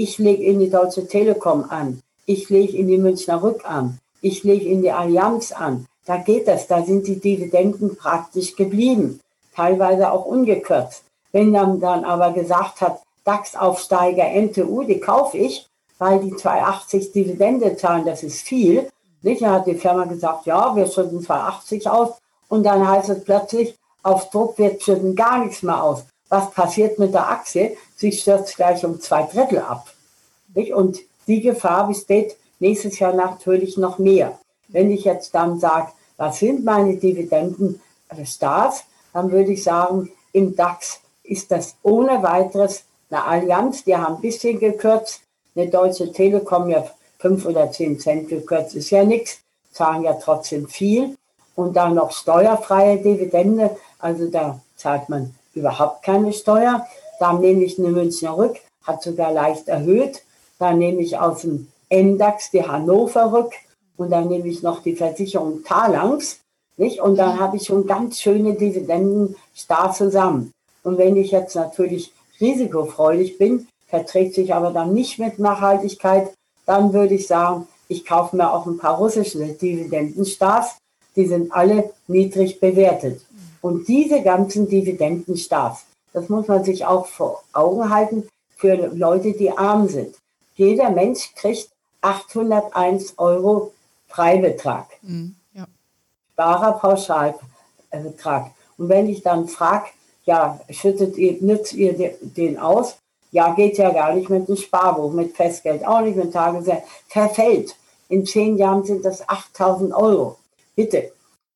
Ich lege in die Deutsche Telekom an. Ich lege in die Münchner Rück an. Ich lege in die Allianz an. Da geht das. Da sind die Dividenden praktisch geblieben. Teilweise auch ungekürzt. Wenn man dann aber gesagt hat, DAX-Aufsteiger N T U, die kaufe ich, weil die zwei Komma achtzig Dividende zahlen, das ist viel. Nicht? Dann hat die Firma gesagt, ja, wir schütten zwei Komma achtzig aus. Und dann heißt es plötzlich, auf Druck wird schütten gar nichts mehr aus. Was passiert mit der Aktie? Sie stürzt gleich um zwei Drittel ab. Nicht? Und die Gefahr besteht nächstes Jahr natürlich noch mehr. Wenn ich jetzt dann sage, was sind meine Dividenden des Staats, dann würde ich sagen, im DAX ist das ohne weiteres eine Allianz, die haben ein bisschen gekürzt, eine Deutsche Telekom ja fünf oder zehn Cent gekürzt, ist ja nichts, zahlen ja trotzdem viel. Und dann noch steuerfreie Dividende, also da zahlt man überhaupt keine Steuer. Da nehme ich eine Münchner Rück, hat sogar leicht erhöht. Da nehme ich aus dem M DAX die Hannover Rück und dann nehme ich noch die Versicherung Talanx. Nicht? Und dann habe ich schon ganz schöne Dividenden starr zusammen. Und wenn ich jetzt natürlich risikofreudig bin, verträgt sich aber dann nicht mit Nachhaltigkeit, dann würde ich sagen, ich kaufe mir auch ein paar russische Dividendenstars. Die sind alle niedrig bewertet. Und diese ganzen Dividendenstars, das muss man sich auch vor Augen halten für Leute, die arm sind. Jeder Mensch kriegt achthunderteins Euro Freibetrag. Mhm, ja. Barer Pauschalbetrag. Und wenn ich dann frage, ja, schüttet ihr, nützt ihr den aus? Ja, geht ja gar nicht mit dem Sparbuch, mit Festgeld auch nicht, mit Tagesgeld. Verfällt. In zehn Jahren sind das achttausend Euro. Bitte.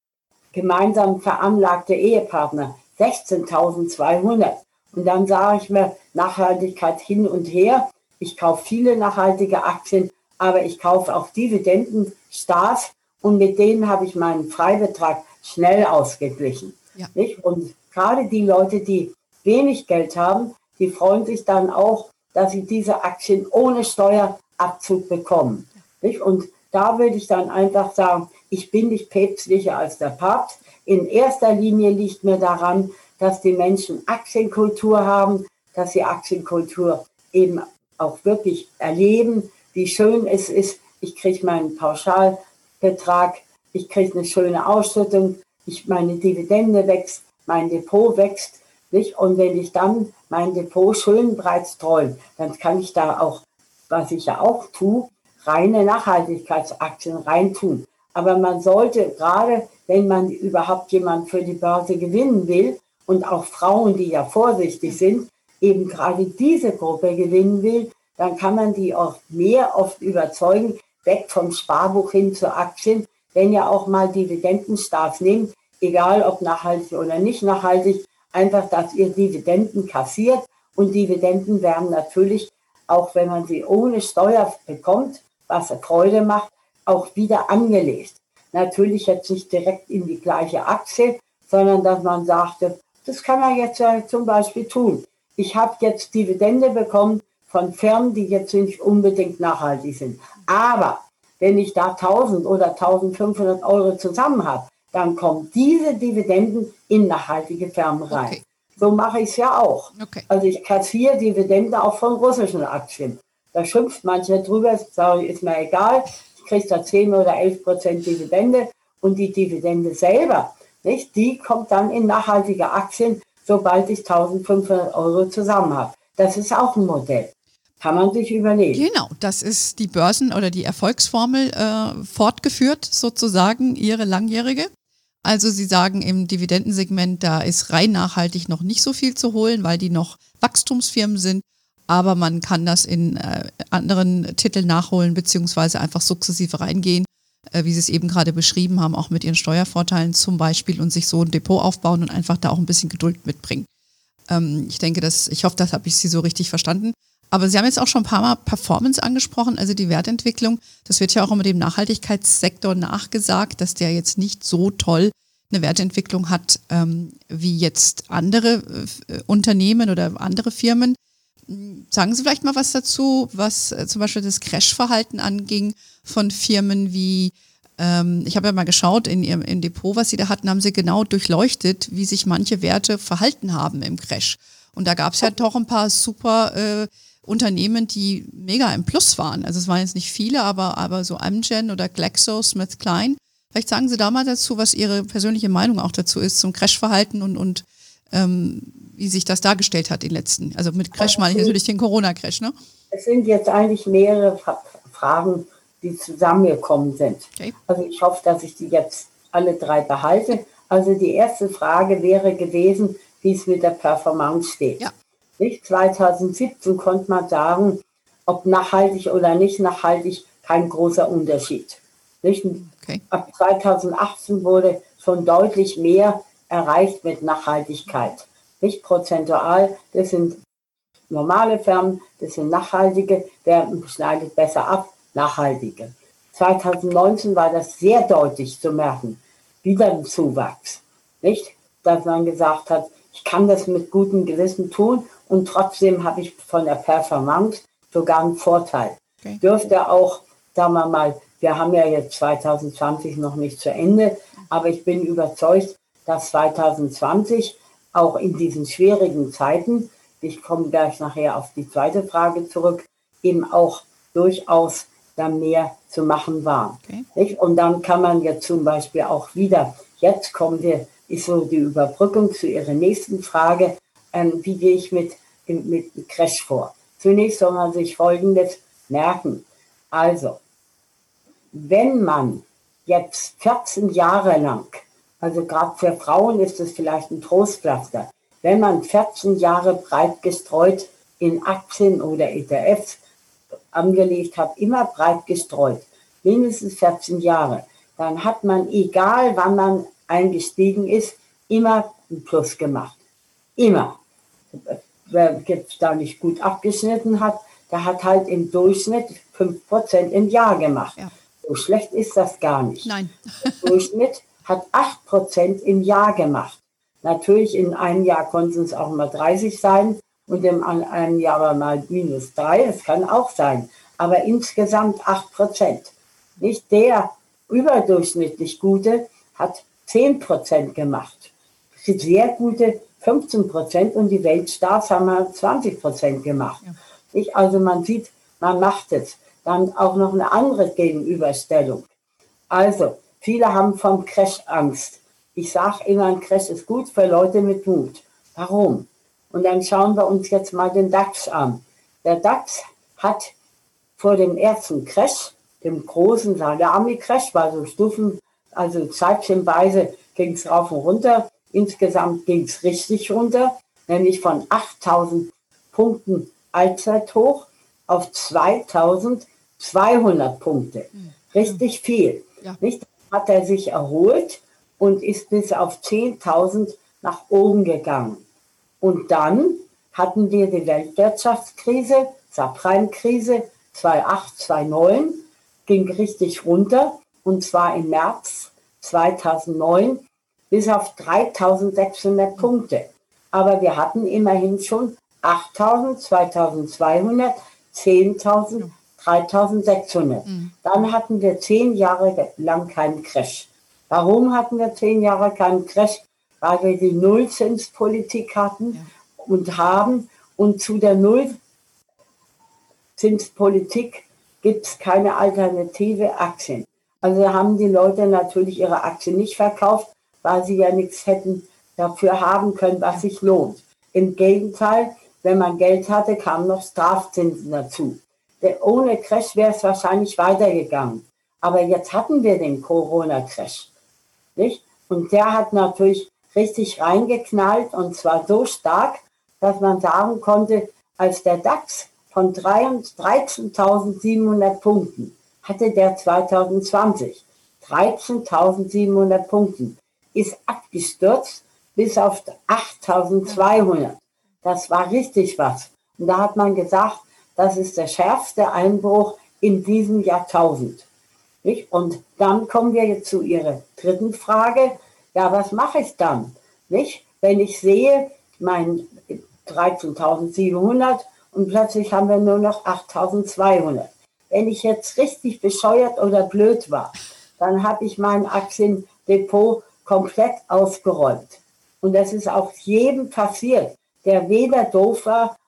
Gemeinsam veranlagte Ehepartner, sechzehntausendzweihundert. Und dann sage ich mir, Nachhaltigkeit hin und her. Ich kaufe viele nachhaltige Aktien, aber ich kaufe auch Dividendenstars und mit denen habe ich meinen Freibetrag schnell ausgeglichen. Ja. Nicht? Und gerade die Leute, die wenig Geld haben, die freuen sich dann auch, dass sie diese Aktien ohne Steuerabzug bekommen. Nicht? Und da würde ich dann einfach sagen, ich bin nicht päpstlicher als der Papst. In erster Linie liegt mir daran, dass die Menschen Aktienkultur haben, dass sie Aktienkultur eben auch wirklich erleben, wie schön es ist. Ich kriege meinen Pauschalbetrag, ich kriege eine schöne Ausschüttung, ich, meine Dividende wächst, mein Depot wächst. Nicht? Und wenn ich dann mein Depot schön breit streue, dann kann ich da auch, was ich ja auch tue, reine Nachhaltigkeitsaktien reintun. Aber man sollte, gerade wenn man überhaupt jemanden für die Börse gewinnen will und auch Frauen, die ja vorsichtig sind, eben gerade diese Gruppe gewinnen will, dann kann man die auch mehr oft überzeugen, weg vom Sparbuch hin zu Aktien, wenn ihr auch mal Dividendenstars nehmt, egal ob nachhaltig oder nicht nachhaltig, einfach, dass ihr Dividenden kassiert. Und Dividenden werden natürlich, auch wenn man sie ohne Steuer bekommt, was Freude macht, auch wieder angelegt. Natürlich jetzt nicht direkt in die gleiche Aktie, sondern dass man sagte, das kann man jetzt ja zum Beispiel tun. Ich habe jetzt Dividende bekommen von Firmen, die jetzt nicht unbedingt nachhaltig sind. Aber wenn ich da tausend oder eintausendfünfhundert Euro zusammen habe, dann kommen diese Dividenden in nachhaltige Firmen rein. Okay. So mache ich es ja auch. Okay. Also ich kassiere Dividende auch von russischen Aktien. Da schimpft mancher drüber, sage ich, ist mir egal, ich kriege da zehn oder elf Prozent Dividende und die Dividende selber, nicht, die kommt dann in nachhaltige Aktien, sobald ich eintausendfünfhundert Euro zusammen habe. Das ist auch ein Modell. Kann man sich überlegen. Genau, das ist die Börsen- oder die Erfolgsformel äh, fortgeführt, sozusagen, ihre langjährige. Also Sie sagen, im Dividendensegment, da ist rein nachhaltig noch nicht so viel zu holen, weil die noch Wachstumsfirmen sind. Aber man kann das in äh, anderen Titeln nachholen, beziehungsweise einfach sukzessive reingehen, äh, wie Sie es eben gerade beschrieben haben, auch mit Ihren Steuervorteilen zum Beispiel und sich so ein Depot aufbauen und einfach da auch ein bisschen Geduld mitbringen. Ähm, ich denke, dass, ich hoffe, das habe ich Sie so richtig verstanden. Aber Sie haben jetzt auch schon ein paar Mal Performance angesprochen, also die Wertentwicklung. Das wird ja auch immer dem Nachhaltigkeitssektor nachgesagt, dass der jetzt nicht so toll eine Wertentwicklung hat ähm, wie jetzt andere äh, Unternehmen oder andere Firmen. Sagen Sie vielleicht mal was dazu, was äh, zum Beispiel das Crash-Verhalten anging von Firmen wie, ähm, ich habe ja mal geschaut in Ihrem im Depot, was Sie da hatten, haben Sie genau durchleuchtet, wie sich manche Werte verhalten haben im Crash. Und da gab es ja doch ein paar super äh, Unternehmen, die mega im Plus waren. Also es waren jetzt nicht viele, aber, aber so Amgen oder GlaxoSmithKline. Vielleicht sagen Sie da mal dazu, was Ihre persönliche Meinung auch dazu ist zum Crash-Verhalten und, und ähm, wie sich das dargestellt hat, den letzten. Also mit Crash meine ich natürlich den Corona-Crash, ne? Es sind jetzt eigentlich mehrere Fra- Fragen, die zusammengekommen sind. Okay. Also ich hoffe, dass ich die jetzt alle drei behalte. Also die erste Frage wäre gewesen, wie es mit der Performance steht. Ja. Nicht? zwanzig siebzehn konnte man sagen, ob nachhaltig oder nicht nachhaltig, kein großer Unterschied. Nicht? Okay. Ab zwanzig achtzehn wurde schon deutlich mehr erreicht mit Nachhaltigkeit. Nicht prozentual, das sind normale Firmen, das sind nachhaltige, wer schneidet besser ab, nachhaltige. zwanzig neunzehn war das sehr deutlich zu merken, wieder ein Zuwachs. Nicht? Dass man gesagt hat, ich kann das mit gutem Gewissen tun und trotzdem habe ich von der Performance sogar einen Vorteil. Okay. Dürfte auch, sagen wir mal, wir haben ja jetzt zwanzig zwanzig noch nicht zu Ende, aber ich bin überzeugt, dass zwanzig zwanzig auch in diesen schwierigen Zeiten, ich komme gleich nachher auf die zweite Frage zurück, eben auch durchaus dann mehr zu machen war. Okay. Nicht? Und dann kann man jetzt zum Beispiel auch wieder, jetzt kommen wir, ist so die Überbrückung zu Ihrer nächsten Frage, ähm, wie gehe ich mit, mit Crash vor? Zunächst soll man sich Folgendes merken. Also, wenn man jetzt vierzehn Jahre lang, also gerade für Frauen ist es vielleicht ein Trostpflaster, wenn man vierzehn Jahre breit gestreut in Aktien oder E T Fs angelegt hat, immer breit gestreut, mindestens vierzehn Jahre, dann hat man, egal wann man eingestiegen ist, immer ein Plus gemacht. Immer. Wer jetzt da nicht gut abgeschnitten hat, der hat halt im Durchschnitt fünf Prozent im Jahr gemacht. Ja. So schlecht ist das gar nicht. Nein. Der Durchschnitt hat acht Prozent im Jahr gemacht. Natürlich in einem Jahr konnten es auch mal dreißig sein und in einem Jahr mal minus drei, das kann auch sein. Aber insgesamt acht Prozent. Nicht der überdurchschnittlich Gute hat zehn Prozent gemacht. Sehr gute fünfzehn Prozent und die Weltstars haben zwanzig Prozent gemacht. Ja. Nicht? Also man sieht, man macht es. Dann auch noch eine andere Gegenüberstellung. Also, viele haben vom Crash Angst. Ich sage immer, ein Crash ist gut für Leute mit Mut. Warum? Und dann schauen wir uns jetzt mal den DAX an. Der DAX hat vor dem ersten Crash, dem großen Salami-Crash, war so Stufen, also zeitchenweise ging es rauf und runter. Insgesamt ging es richtig runter, nämlich von achttausend Punkten Allzeithoch auf zweitausendzweihundert Punkte. Richtig viel. Ja. Nicht? Hat er sich erholt und ist bis auf zehntausend nach oben gegangen. Und dann hatten wir die Weltwirtschaftskrise, Subprime-Krise zweitausendacht, zweitausendneun, ging richtig runter und zwar im März zweitausendneun bis auf dreitausendsechshundert Punkte. Aber wir hatten immerhin schon achttausend, zweitausendzweihundert, zehntausend, dreitausendsechshundert. Mhm. Dann hatten wir zehn Jahre lang keinen Crash. Warum hatten wir zehn Jahre keinen Crash? Weil wir die Nullzinspolitik hatten, ja, und haben. Und zu der Nullzinspolitik gibt es keine alternative Aktien. Also haben die Leute natürlich ihre Aktien nicht verkauft, weil sie ja nichts hätten dafür haben können, was sich lohnt. Im Gegenteil, wenn man Geld hatte, kamen noch Strafzinsen dazu. Denn ohne Crash wäre es wahrscheinlich weitergegangen. Aber jetzt hatten wir den Corona-Crash, nicht? Und der hat natürlich richtig reingeknallt und zwar so stark, dass man sagen konnte, als der DAX von dreizehntausendsiebenhundert Punkten hatte der zwanzig zwanzig dreizehntausendsiebenhundert Punkten, ist abgestürzt bis auf achttausendzweihundert. Das war richtig was. Und da hat man gesagt, das ist der schärfste Einbruch in diesem Jahrtausend. Nicht? Und dann kommen wir jetzt zu Ihrer dritten Frage. Ja, was mache ich dann? Nicht? Wenn ich sehe, mein dreizehntausendsiebenhundert und plötzlich haben wir nur noch achttausendzweihundert. Wenn ich jetzt richtig bescheuert oder blöd war, dann habe ich mein Aktiendepot komplett ausgeräumt. Und das ist auch jedem passiert, der weder doof war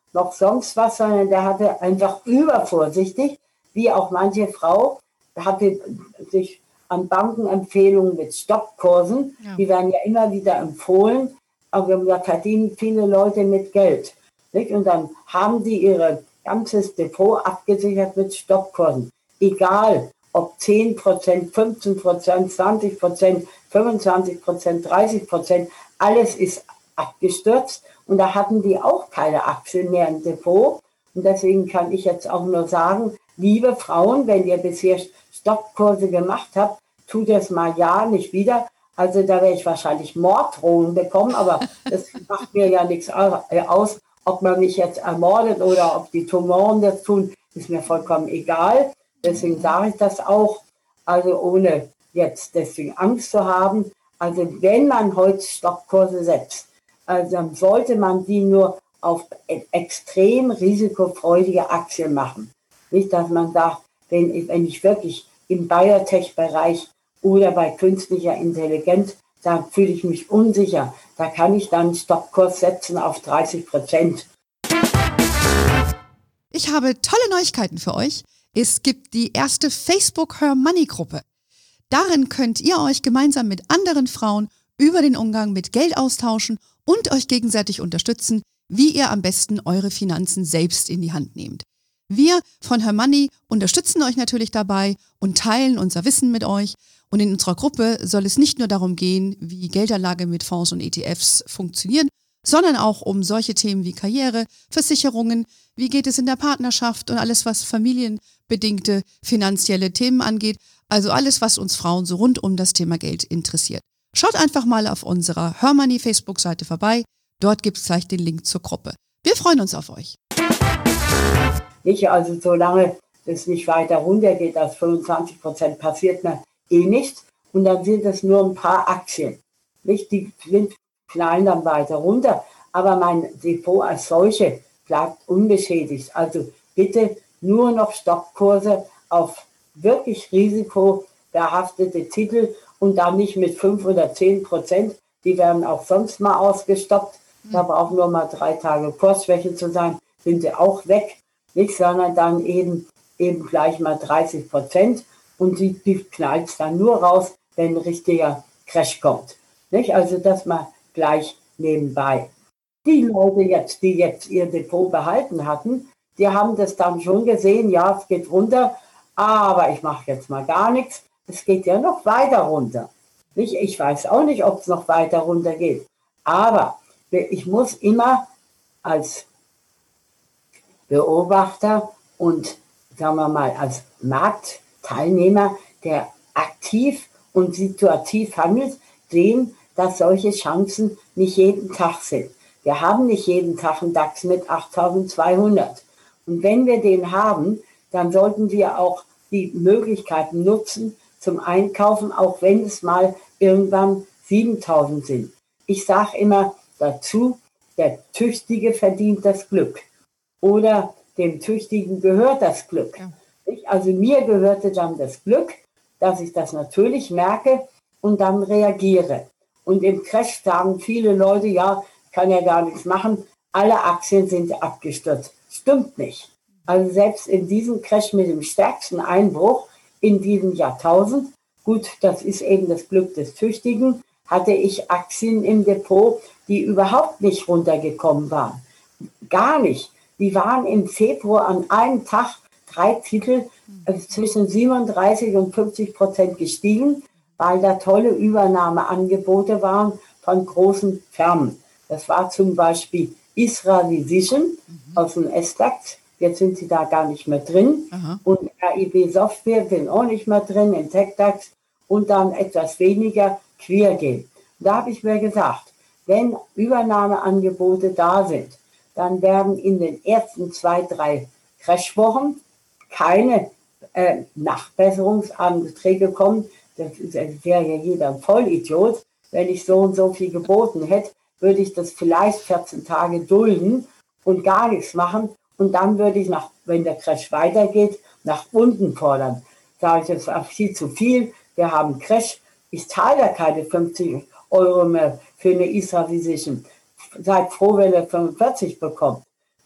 noch sonst was, sondern der hatte einfach übervorsichtig, wie auch manche Frau, hatte sich an Bankenempfehlungen mit Stoppkursen, ja. Die werden ja immer wieder empfohlen, aber da verdienen viele Leute mit Geld. Nicht? Und dann haben die ihr ganzes Depot abgesichert mit Stoppkursen. Egal, ob zehn Prozent, fünfzehn Prozent, zwanzig Prozent, fünfundzwanzig Prozent, dreißig Prozent, alles ist abgestürzt. Und da hatten die auch keine Aktien mehr im Depot. Und deswegen kann ich jetzt auch nur sagen, liebe Frauen, wenn ihr bisher Stoppkurse gemacht habt, tut es mal ja nicht wieder. Also da werde ich wahrscheinlich Morddrohungen bekommen, aber das macht mir ja nichts aus, ob man mich jetzt ermordet oder ob die Tumoren das tun, ist mir vollkommen egal. Deswegen sage ich das auch, also ohne jetzt deswegen Angst zu haben. Also wenn man heute Stoppkurse setzt, also dann sollte man die nur auf extrem risikofreudige Aktien machen. Nicht, dass man sagt, wenn ich, wenn ich wirklich im Biotech-Bereich oder bei künstlicher Intelligenz, da fühle ich mich unsicher. Da kann ich dann Stoppkurs setzen auf dreißig Prozent. Ich habe tolle Neuigkeiten für euch. Es gibt die erste Facebook Her Money Gruppe. Darin könnt ihr euch gemeinsam mit anderen Frauen über den Umgang mit Geld austauschen und euch gegenseitig unterstützen, wie ihr am besten eure Finanzen selbst in die Hand nehmt. Wir von Her Money unterstützen euch natürlich dabei und teilen unser Wissen mit euch. Und in unserer Gruppe soll es nicht nur darum gehen, wie Geldanlage mit Fonds und E T Fs funktionieren, sondern auch um solche Themen wie Karriere, Versicherungen, wie geht es in der Partnerschaft und alles, was familienbedingte finanzielle Themen angeht. Also alles, was uns Frauen so rund um das Thema Geld interessiert. Schaut einfach mal auf unserer Her Money Facebook-Seite vorbei. Dort gibt es gleich den Link zur Gruppe. Wir freuen uns auf euch. Ich, also solange es nicht weiter runtergeht als fünfundzwanzig Prozent, passiert mir eh nichts. Und dann sind es nur ein paar Aktien. Nicht? Die sind klein dann weiter runter. Aber mein Depot als solche bleibt unbeschädigt. Also bitte nur noch Stoppkurse auf wirklich risikobehaftete Titel und dann nicht mit fünf oder zehn Prozent. Die werden auch sonst mal ausgestoppt. Da brauchen nur mal drei Tage Kursschwäche zu sein, sind sie auch weg. Nicht, sondern dann eben, eben gleich mal dreißig Prozent und die, die knallt es dann nur raus, wenn ein richtiger Crash kommt. Nicht? Also das mal gleich nebenbei. Die Leute jetzt, die jetzt ihr Depot behalten hatten, die haben das dann schon gesehen, ja, es geht runter, aber ich mache jetzt mal gar nichts. Es geht ja noch weiter runter. Nicht? Ich weiß auch nicht, ob es noch weiter runter geht. Aber ich muss immer als Beobachter und, sagen wir mal, als Marktteilnehmer, der aktiv und situativ handelt, sehen, dass solche Chancen nicht jeden Tag sind. Wir haben nicht jeden Tag einen DAX mit achttausendzweihundert. Und wenn wir den haben, dann sollten wir auch die Möglichkeiten nutzen zum Einkaufen, auch wenn es mal irgendwann siebentausend sind. Ich sage immer dazu, der Tüchtige verdient das Glück. Oder dem Tüchtigen gehört das Glück. Ja. Also mir gehörte dann das Glück, dass ich das natürlich merke und dann reagiere. Und im Crash sagen viele Leute, ja, kann ja gar nichts machen, alle Aktien sind abgestürzt. Stimmt nicht. Also selbst in diesem Crash mit dem stärksten Einbruch in diesem Jahrtausend, gut, das ist eben das Glück des Tüchtigen, hatte ich Aktien im Depot, die überhaupt nicht runtergekommen waren. Gar nicht. Die waren im Februar an einem Tag drei Titel also zwischen siebenunddreißig und fünfzig Prozent gestiegen, weil da tolle Übernahmeangebote waren von großen Firmen. Das war zum Beispiel Israel Vision mhm. aus dem S-DAX. Jetzt sind sie da gar nicht mehr drin. Aha. Und R I B Software sind auch nicht mehr drin in TechDAX und dann etwas weniger Queergame. Da habe ich mir gesagt, wenn Übernahmeangebote da sind, dann werden in den ersten zwei, drei Crashwochen keine äh, Nachbesserungsanträge kommen. Das, das wäre ja jeder Vollidiot. Wenn ich so und so viel geboten hätte, würde ich das vielleicht vierzehn Tage dulden und gar nichts machen. Und dann würde ich, nach, wenn der Crash weitergeht, nach unten fordern. Sage ich, das ist viel zu viel. Wir haben Crash. Ich zahle ja keine fünfzig Euro mehr für eine Israel Vision. Seid froh, wenn ihr fünfundvierzig bekommt.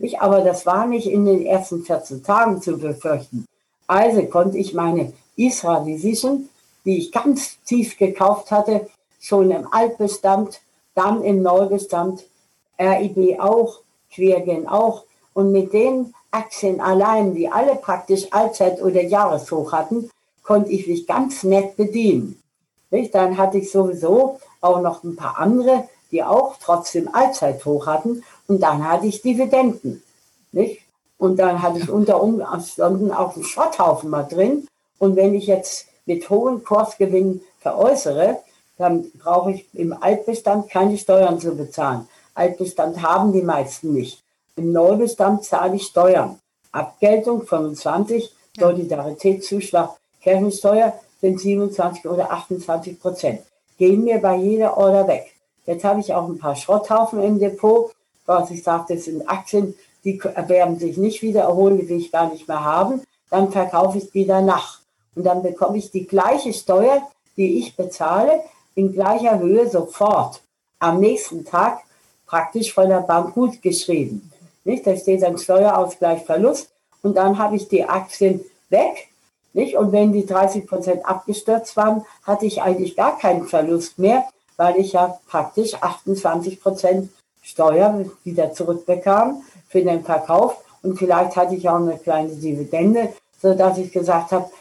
Nicht? Aber das war nicht in den ersten vierzehn Tagen zu befürchten. Also konnte ich meine israelischen, die ich ganz tief gekauft hatte, schon im Altbestand, dann im Neubestand, R I B auch, Quergen auch. Und mit den Aktien allein, die alle praktisch Allzeit- oder Jahreshoch hatten, konnte ich mich ganz nett bedienen. Nicht? Dann hatte ich sowieso auch noch ein paar andere, die auch trotzdem Allzeithoch hatten. Und dann hatte ich Dividenden. Nicht? Und dann hatte ich unter Umständen auch einen Schrotthaufen mal drin. Und wenn ich jetzt mit hohen Kursgewinnen veräußere, dann brauche ich im Altbestand keine Steuern zu bezahlen. Altbestand haben die meisten nicht. Im Neubestand zahle ich Steuern. Abgeltung fünfundzwanzig, ja. Solidaritätszuschlag, Kirchensteuer sind siebenundzwanzig oder achtundzwanzig Prozent. Gehen mir bei jeder Order weg. Jetzt habe ich auch ein paar Schrotthaufen im Depot, was ich sage, das sind Aktien, die werden sich nicht wieder erholen, die will ich gar nicht mehr haben. Dann verkaufe ich wieder nach. Und dann bekomme ich die gleiche Steuer, die ich bezahle, in gleicher Höhe sofort. Am nächsten Tag praktisch von der Bank gut geschrieben. Nicht? Da steht dann Steuerausgleich Verlust und dann habe ich die Aktien weg. Nicht? Und wenn die dreißig Prozent abgestürzt waren, hatte ich eigentlich gar keinen Verlust mehr, weil ich ja praktisch achtundzwanzig Prozent Steuer wieder zurückbekam für den Verkauf. Und vielleicht hatte ich auch eine kleine Dividende, sodass ich gesagt habe,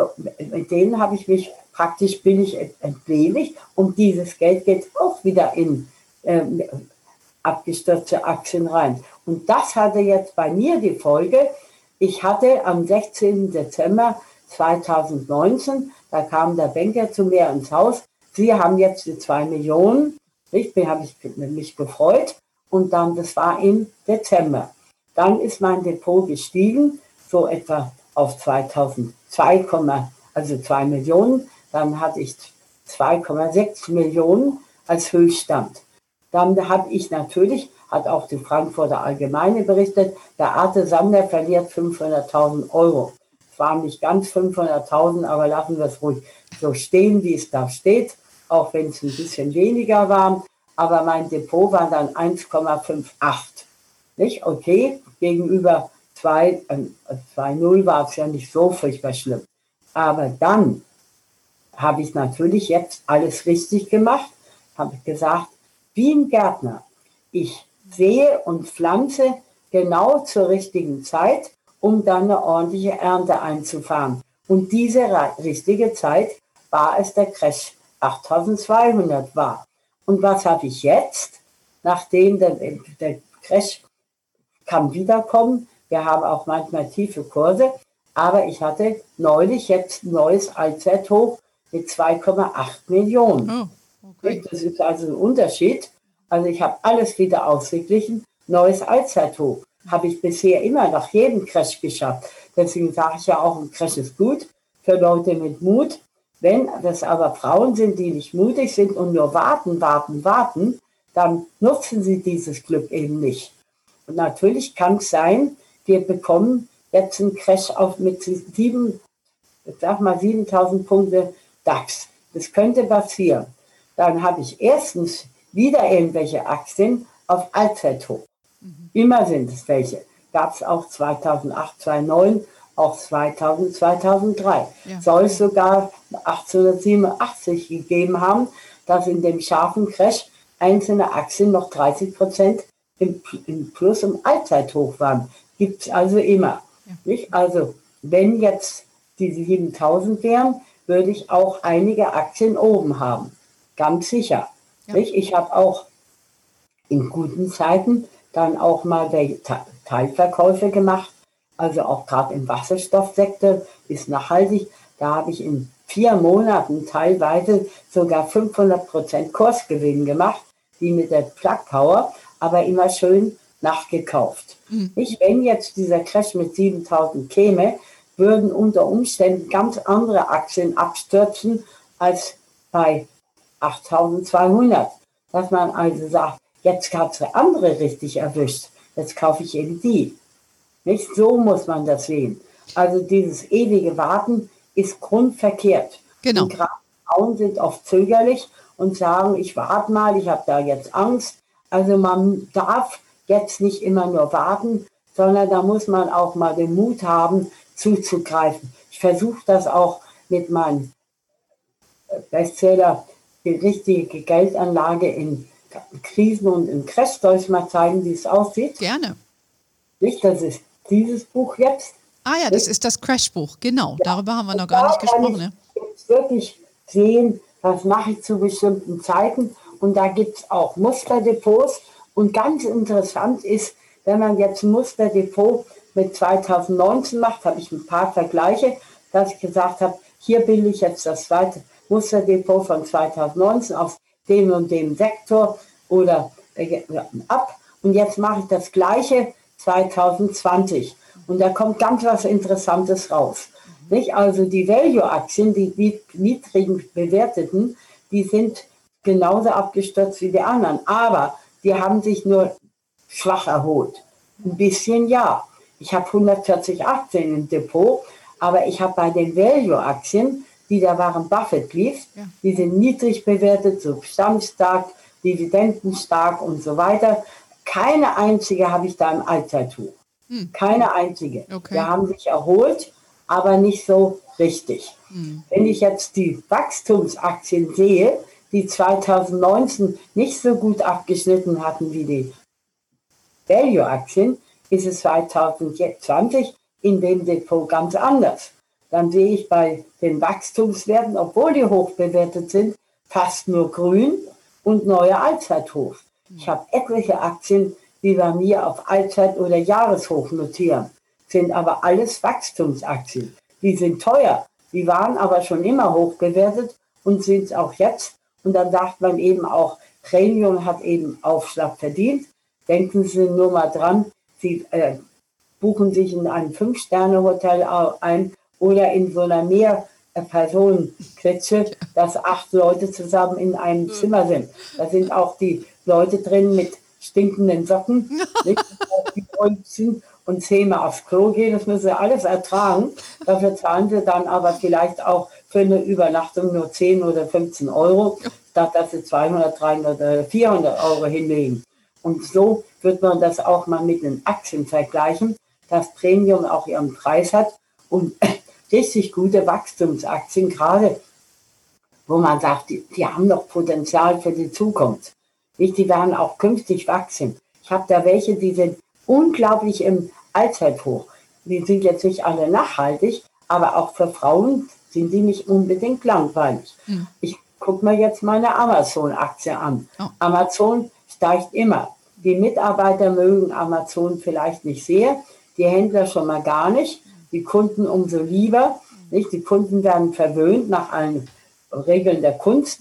mit denen habe ich mich praktisch billig entledigt und dieses Geld geht auch wieder in ähm, abgestürzte Aktien rein. Und das hatte jetzt bei mir die Folge, ich hatte am sechzehnten Dezember zweitausendneunzehn, da kam der Banker zu mir ins Haus, Sie haben jetzt die zwei Millionen, ich bin, habe ich mich gefreut und dann, das war im Dezember. Dann ist mein Depot gestiegen, so etwa auf zweitausendzwei, also zwei Millionen, dann hatte ich zwei Komma sechs Millionen als Höchststand. Dann habe ich natürlich, hat auch die Frankfurter Allgemeine berichtet, der Beate Sander verliert fünfhunderttausend Euro. Es waren nicht ganz fünfhunderttausend, aber lassen wir es ruhig so stehen, wie es da steht, auch wenn es ein bisschen weniger war. Aber mein Depot war dann eins Komma achtundfünfzig. Nicht? Okay, gegenüber zwei Komma null war es ja nicht so furchtbar schlimm. Aber dann habe ich natürlich jetzt alles richtig gemacht, habe gesagt, wie ein Gärtner. Ich sehe und pflanze genau zur richtigen Zeit, um dann eine ordentliche Ernte einzufahren. Und diese richtige Zeit war es der Crash achttausendzweihundert war. Und was habe ich jetzt? Nachdem der, der Crash kann wiederkommen, wir haben auch manchmal tiefe Kurse, aber ich hatte neulich jetzt ein neues Allzeithoch mit zwei Komma acht Millionen. Oh, okay. Das ist also ein Unterschied. Also ich habe alles wieder ausgeglichen. Neues Allzeithoch habe ich bisher immer nach jedem Crash geschafft. Deswegen sage ich ja auch, ein Crash ist gut für Leute mit Mut. Wenn das aber Frauen sind, die nicht mutig sind und nur warten, warten, warten, dann nutzen sie dieses Glück eben nicht. Und natürlich kann es sein, wir bekommen jetzt einen Crash auf mit sieben, ich sag mal siebentausend Punkte DAX. Das könnte passieren. Dann habe ich erstens wieder irgendwelche Aktien auf Allzeithoch. Mhm. Immer sind es welche. Gab es auch zweitausendacht, zweitausendneun, auch zweitausend, zweitausenddrei. Ja. Soll es sogar achtzehnhundertsiebenundachtzig gegeben haben, dass in dem scharfen Crash einzelne Aktien noch dreißig Prozent im, im Plus im Allzeithoch waren. Gibt es also immer. Ja. Nicht? Also wenn jetzt die siebentausend wären, würde ich auch einige Aktien oben haben. Ganz sicher. Ja. Nicht? Ich habe auch in guten Zeiten dann auch mal Teilverkäufe gemacht. Also auch gerade im Wasserstoffsektor ist nachhaltig. Da habe ich in vier Monaten teilweise sogar fünfhundert Prozent Kursgewinn gemacht, die mit der Plug Power, aber immer schön nachgekauft. Mhm. Nicht, wenn jetzt dieser Crash mit siebentausend käme, würden unter Umständen ganz andere Aktien abstürzen als bei achttausendzweihundert. Dass man also sagt, jetzt hat es andere richtig erwischt, jetzt kaufe ich eben die. Nicht so muss man das sehen. Also dieses ewige Warten ist grundverkehrt. Genau. Und gerade Frauen sind oft zögerlich und sagen, ich warte mal, ich habe da jetzt Angst. Also man darf jetzt nicht immer nur warten, sondern da muss man auch mal den Mut haben, zuzugreifen. Ich versuche das auch mit meinem Bestseller, die richtige Geldanlage in Krisen und im Crash. Soll ich mal zeigen, wie es aussieht? Gerne. Nicht, das ist dieses Buch jetzt. Ah ja, das ist das Crash-Buch, genau. Ja. Darüber haben wir noch gar nicht gesprochen. Da kann ich jetzt wirklich sehen, was mache ich zu bestimmten Zeiten. Und da gibt es auch Musterdepots. Und ganz interessant ist, wenn man jetzt ein Musterdepot mit zweitausendneunzehn macht, habe ich ein paar Vergleiche, dass ich gesagt habe, hier bilde ich jetzt das zweite Musterdepot von zweitausendneunzehn auf dem und dem Sektor oder äh, ab. Und jetzt mache ich das gleiche zweitausendzwanzig. Und da kommt ganz was Interessantes raus. Nicht? Also die Value-Aktien, die niedrigen bewerteten, die sind genauso abgestürzt wie die anderen. Aber die haben sich nur schwach erholt. Ein bisschen ja. Ich habe hundertvierzig Aktien im Depot, aber ich habe bei den Value-Aktien, die der Warren Buffett lief, ja. Die sind niedrig bewertet, substanzstark, dividendenstark und so weiter. Keine einzige habe ich da im Allzeithoch. Hm. Keine einzige. Okay. Die haben sich erholt, aber nicht so richtig. Hm. Wenn ich jetzt die Wachstumsaktien sehe, die zweitausendneunzehn nicht so gut abgeschnitten hatten wie die Value-Aktien, ist es zweitausendzwanzig in dem Depot ganz anders. Dann sehe ich bei den Wachstumswerten, obwohl die hoch bewertet sind, fast nur grün und neue Allzeithochs. Ich habe etliche Aktien, die bei mir auf Allzeit- oder Jahreshoch notieren, sind aber alles Wachstumsaktien. Die sind teuer, die waren aber schon immer hoch bewertet und sind es auch jetzt. Und dann sagt man eben auch, Premium hat eben Aufschlag verdient. Denken Sie nur mal dran, Sie äh, buchen sich in einem Fünf-Sterne-Hotel ein oder in so einer Mehr-Personen-Klitsche, dass acht Leute zusammen in einem Zimmer sind. Da sind auch die Leute drin mit stinkenden Socken, nicht, die sind und zehnmal aufs Klo gehen. Das müssen sie alles ertragen. Dafür zahlen sie dann aber vielleicht auch für eine Übernachtung nur zehn oder fünfzehn Euro, statt dass sie zweihundert, dreihundert oder vierhundert Euro hinlegen. Und so wird man das auch mal mit den Aktien vergleichen, dass Premium auch ihren Preis hat und richtig gute Wachstumsaktien, gerade wo man sagt, die, die haben noch Potenzial für die Zukunft. Nicht, die werden auch künftig wachsen. Ich habe da welche, die sind unglaublich im Allzeithoch. Die sind jetzt nicht alle nachhaltig, aber auch für Frauen sind die nicht unbedingt langweilig. Mhm. Ich gucke mir jetzt meine Amazon-Aktie an. Oh. Amazon steigt immer. Die Mitarbeiter mögen Amazon vielleicht nicht sehr, die Händler schon mal gar nicht, die Kunden umso lieber. Nicht? Die Kunden werden verwöhnt nach allen Regeln der Kunst.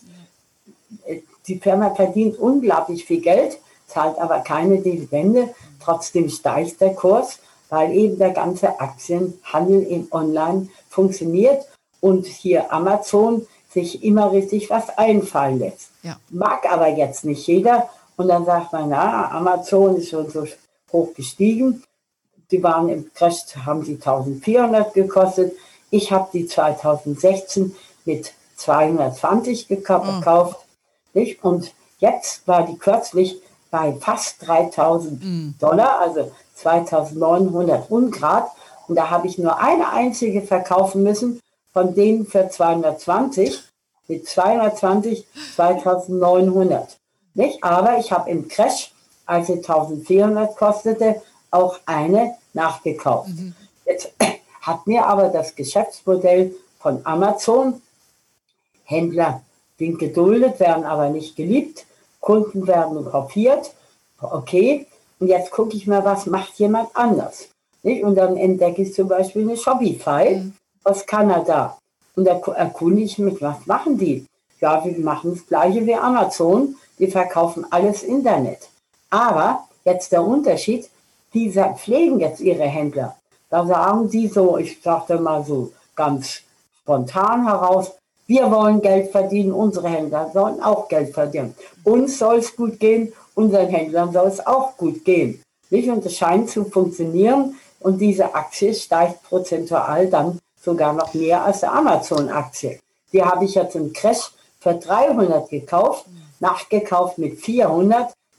Die Firma verdient unglaublich viel Geld, zahlt aber keine Dividende. Trotzdem steigt der Kurs, weil eben der ganze Aktienhandel in Online funktioniert und hier Amazon sich immer richtig was einfallen lässt. Ja. Mag aber jetzt nicht jeder. Und dann sagt man, na, Amazon ist schon so hoch gestiegen. Die waren im Crash, haben die eintausendvierhundert gekostet. Ich habe die zweitausendsechzehn mit zweihundertzwanzig gekauft. Oh. Nicht? Und jetzt war die kürzlich bei fast dreitausend mm. Dollar, also zweitausendneunhundert Ungrad. Und da habe ich nur eine einzige verkaufen müssen, von denen für zweihundertzwanzig, mit zweihundertzwanzig zweitausendneunhundert. Nicht? Aber ich habe im Crash, als sie eintausendvierhundert kostete, auch eine nachgekauft. Mhm. Jetzt hat mir aber das Geschäftsmodell von Amazon, Händler sind geduldet, werden aber nicht geliebt, Kunden werden kopiert, okay, und jetzt gucke ich mal, was macht jemand anders. Nicht? Und dann entdecke ich zum Beispiel eine Shopify mhm. aus Kanada. Und da erkunde ich mich, was machen die? Ja, wir machen das Gleiche wie Amazon. Die verkaufen alles Internet. Aber jetzt der Unterschied, die pflegen jetzt ihre Händler. Da sagen die so, ich sagte mal so ganz spontan heraus, wir wollen Geld verdienen, unsere Händler sollen auch Geld verdienen. Uns soll es gut gehen, unseren Händlern soll es auch gut gehen. Nicht? Und es scheint zu funktionieren und diese Aktie steigt prozentual dann sogar noch mehr als die Amazon-Aktie. Die habe ich jetzt im Crash für dreihundert gekauft, nachgekauft mit vierhundert,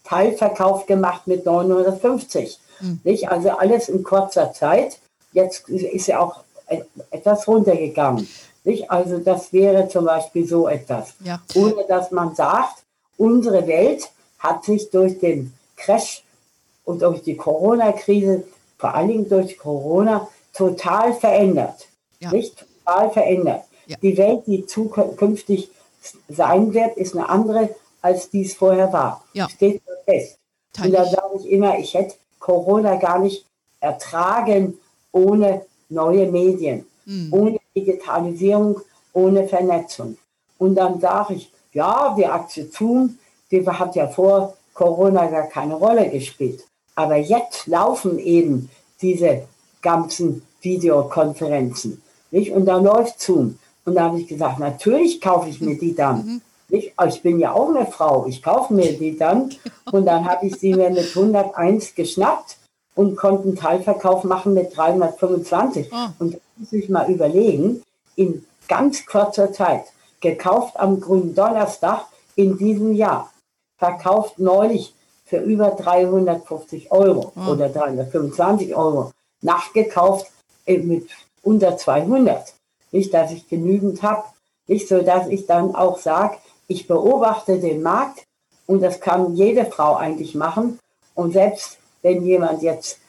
Teilverkauf gemacht mit neunhundertfünfzig. Mhm. Nicht? Also alles in kurzer Zeit. Jetzt ist ja auch etwas runtergegangen. Nicht? Also das wäre zum Beispiel so etwas. Ja. Ohne dass man sagt, unsere Welt hat sich durch den Crash und durch die Corona-Krise, vor allen Dingen durch Corona, total verändert. Ja. Nicht? Total verändert. Ja. Die Welt, die zukünftig sein wird, ist eine andere, als dies vorher war. Ja. Steht fest. Und da sage ich immer, ich hätte Corona gar nicht ertragen ohne neue Medien, mhm. ohne Digitalisierung, ohne Vernetzung. Und dann sage ich, ja, die Aktie Zoom, die hat ja vor Corona gar keine Rolle gespielt. Aber jetzt laufen eben diese ganzen Videokonferenzen. Nicht? Und da läuft Zoom. Und da habe ich gesagt, natürlich kaufe ich mir die dann. Mhm. Nicht? Ich bin ja auch eine Frau, ich kaufe mir die dann. Und dann habe ich sie mir mit hunderteins geschnappt und konnte einen Teilverkauf machen mit dreihundertfünfundzwanzig. Oh. Und da muss ich mal überlegen, in ganz kurzer Zeit, gekauft am grünen Donnerstag in diesem Jahr, verkauft neulich für über dreihundertfünfzig Euro oh. oder dreihundertfünfundzwanzig Euro, nachgekauft mit unter zweihundert. Nicht, dass ich genügend habe, nicht so, dass ich dann auch sage, ich beobachte den Markt und das kann jede Frau eigentlich machen. Und selbst wenn jemand jetzt,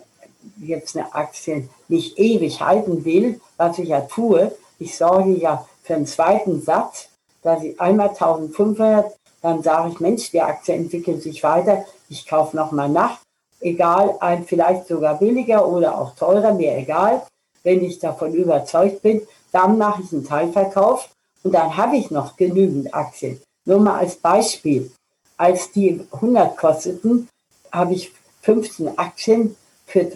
jetzt eine Aktie nicht ewig halten will, was ich ja tue, ich sorge ja für einen zweiten Satz, dass ich einmal eintausendfünfhundert, dann sage ich, Mensch, die Aktie entwickelt sich weiter, ich kaufe nochmal nach, egal, ein, vielleicht sogar billiger oder auch teurer, mir egal. Wenn ich davon überzeugt bin, dann mache ich einen Teilverkauf und dann habe ich noch genügend Aktien. Nur mal als Beispiel, als die hundert kosteten, habe ich fünfzehn Aktien für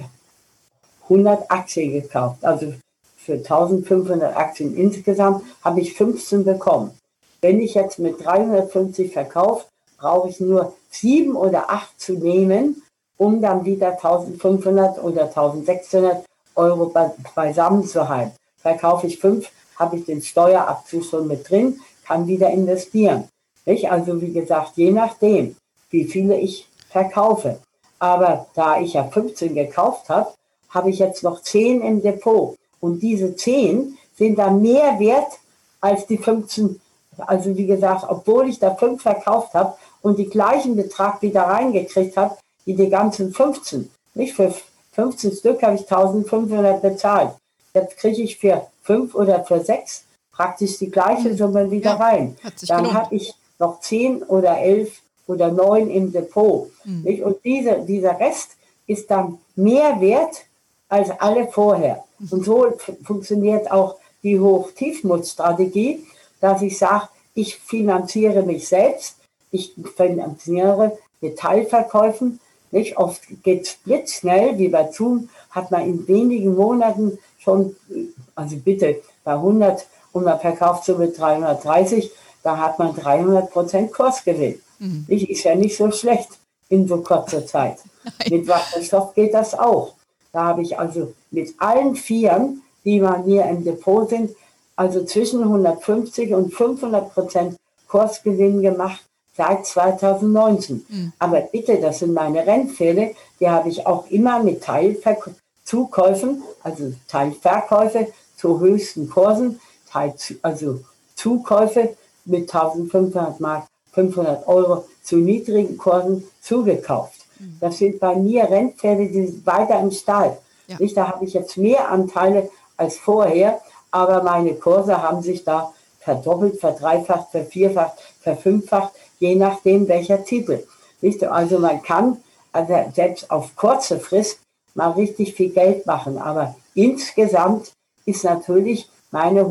hundert Aktien gekauft. Also für eintausendfünfhundert Aktien insgesamt habe ich fünfzehn bekommen. Wenn ich jetzt mit dreihundertfünfzig verkaufe, brauche ich nur sieben oder acht zu nehmen, um dann wieder eintausendfünfhundert oder eintausendsechshundert Euro beisammen zu halten. Verkaufe ich fünf, habe ich den Steuerabzug schon mit drin, kann wieder investieren. Nicht? Also wie gesagt, je nachdem, wie viele ich verkaufe. Aber da ich ja fünfzehn gekauft habe, habe ich jetzt noch zehn im Depot. Und diese zehn sind dann mehr wert als die fünfzehn. Also wie gesagt, obwohl ich da fünf verkauft habe und die gleichen Betrag wieder reingekriegt habe, wie die ganzen fünfzehn. Nicht für fünfzehn Stück habe ich eintausendfünfhundert bezahlt. Jetzt kriege ich für fünf oder für sechs praktisch die gleiche Summe wieder ja, rein. Dann habe ich noch zehn oder elf oder neun im Depot. Mhm. Nicht? Und diese, dieser Rest ist dann mehr wert als alle vorher. Mhm. Und so f- funktioniert auch die Hoch-Tiefmut-Strategie, dass ich sage, ich finanziere mich selbst, ich finanziere mit Teilverkäufen. Nicht? Oft geht es blitzschnell, wie bei Zoom, hat man in wenigen Monaten schon, also bitte bei hundert und man verkauft so mit dreihundertdreißig, da hat man dreihundert Prozent Kursgewinn. Mhm. Nicht? Ist ja nicht so schlecht in so kurzer Zeit. Nein. Mit Wasserstoff geht das auch. Da habe ich also mit allen Vieren, die bei mir im Depot sind, also zwischen hundertfünfzig und fünfhundert Prozent Kursgewinn gemacht seit zweitausendneunzehn. Mhm. Aber bitte, das sind meine Rennpferde, die habe ich auch immer mit Teilzukäufen, also Teilverkäufe zu höchsten Kursen, Teil, also Zukäufe mit eintausendfünfhundert Mark, fünfhundert Euro zu niedrigen Kursen zugekauft. Mhm. Das sind bei mir Rennpferde, die sind weiter im Stall. Ja. Nicht, da habe ich jetzt mehr Anteile als vorher, aber meine Kurse haben sich da verdoppelt, verdreifacht, vervierfacht, verfünffacht, je nachdem welcher Titel. Nicht? Also man kann also selbst auf kurze Frist mal richtig viel Geld machen, aber insgesamt ist natürlich meine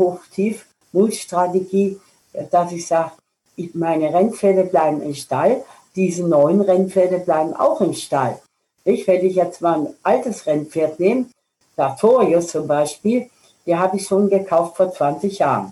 Hoch-Tief-Null-Strategie, dass ich sage, meine Rennpferde bleiben im Stall, diese neuen Rennpferde bleiben auch im Stall. Ich, wenn ich jetzt mal ein altes Rennpferd nehme, Sartorius zum Beispiel, die habe ich schon gekauft vor zwanzig Jahren.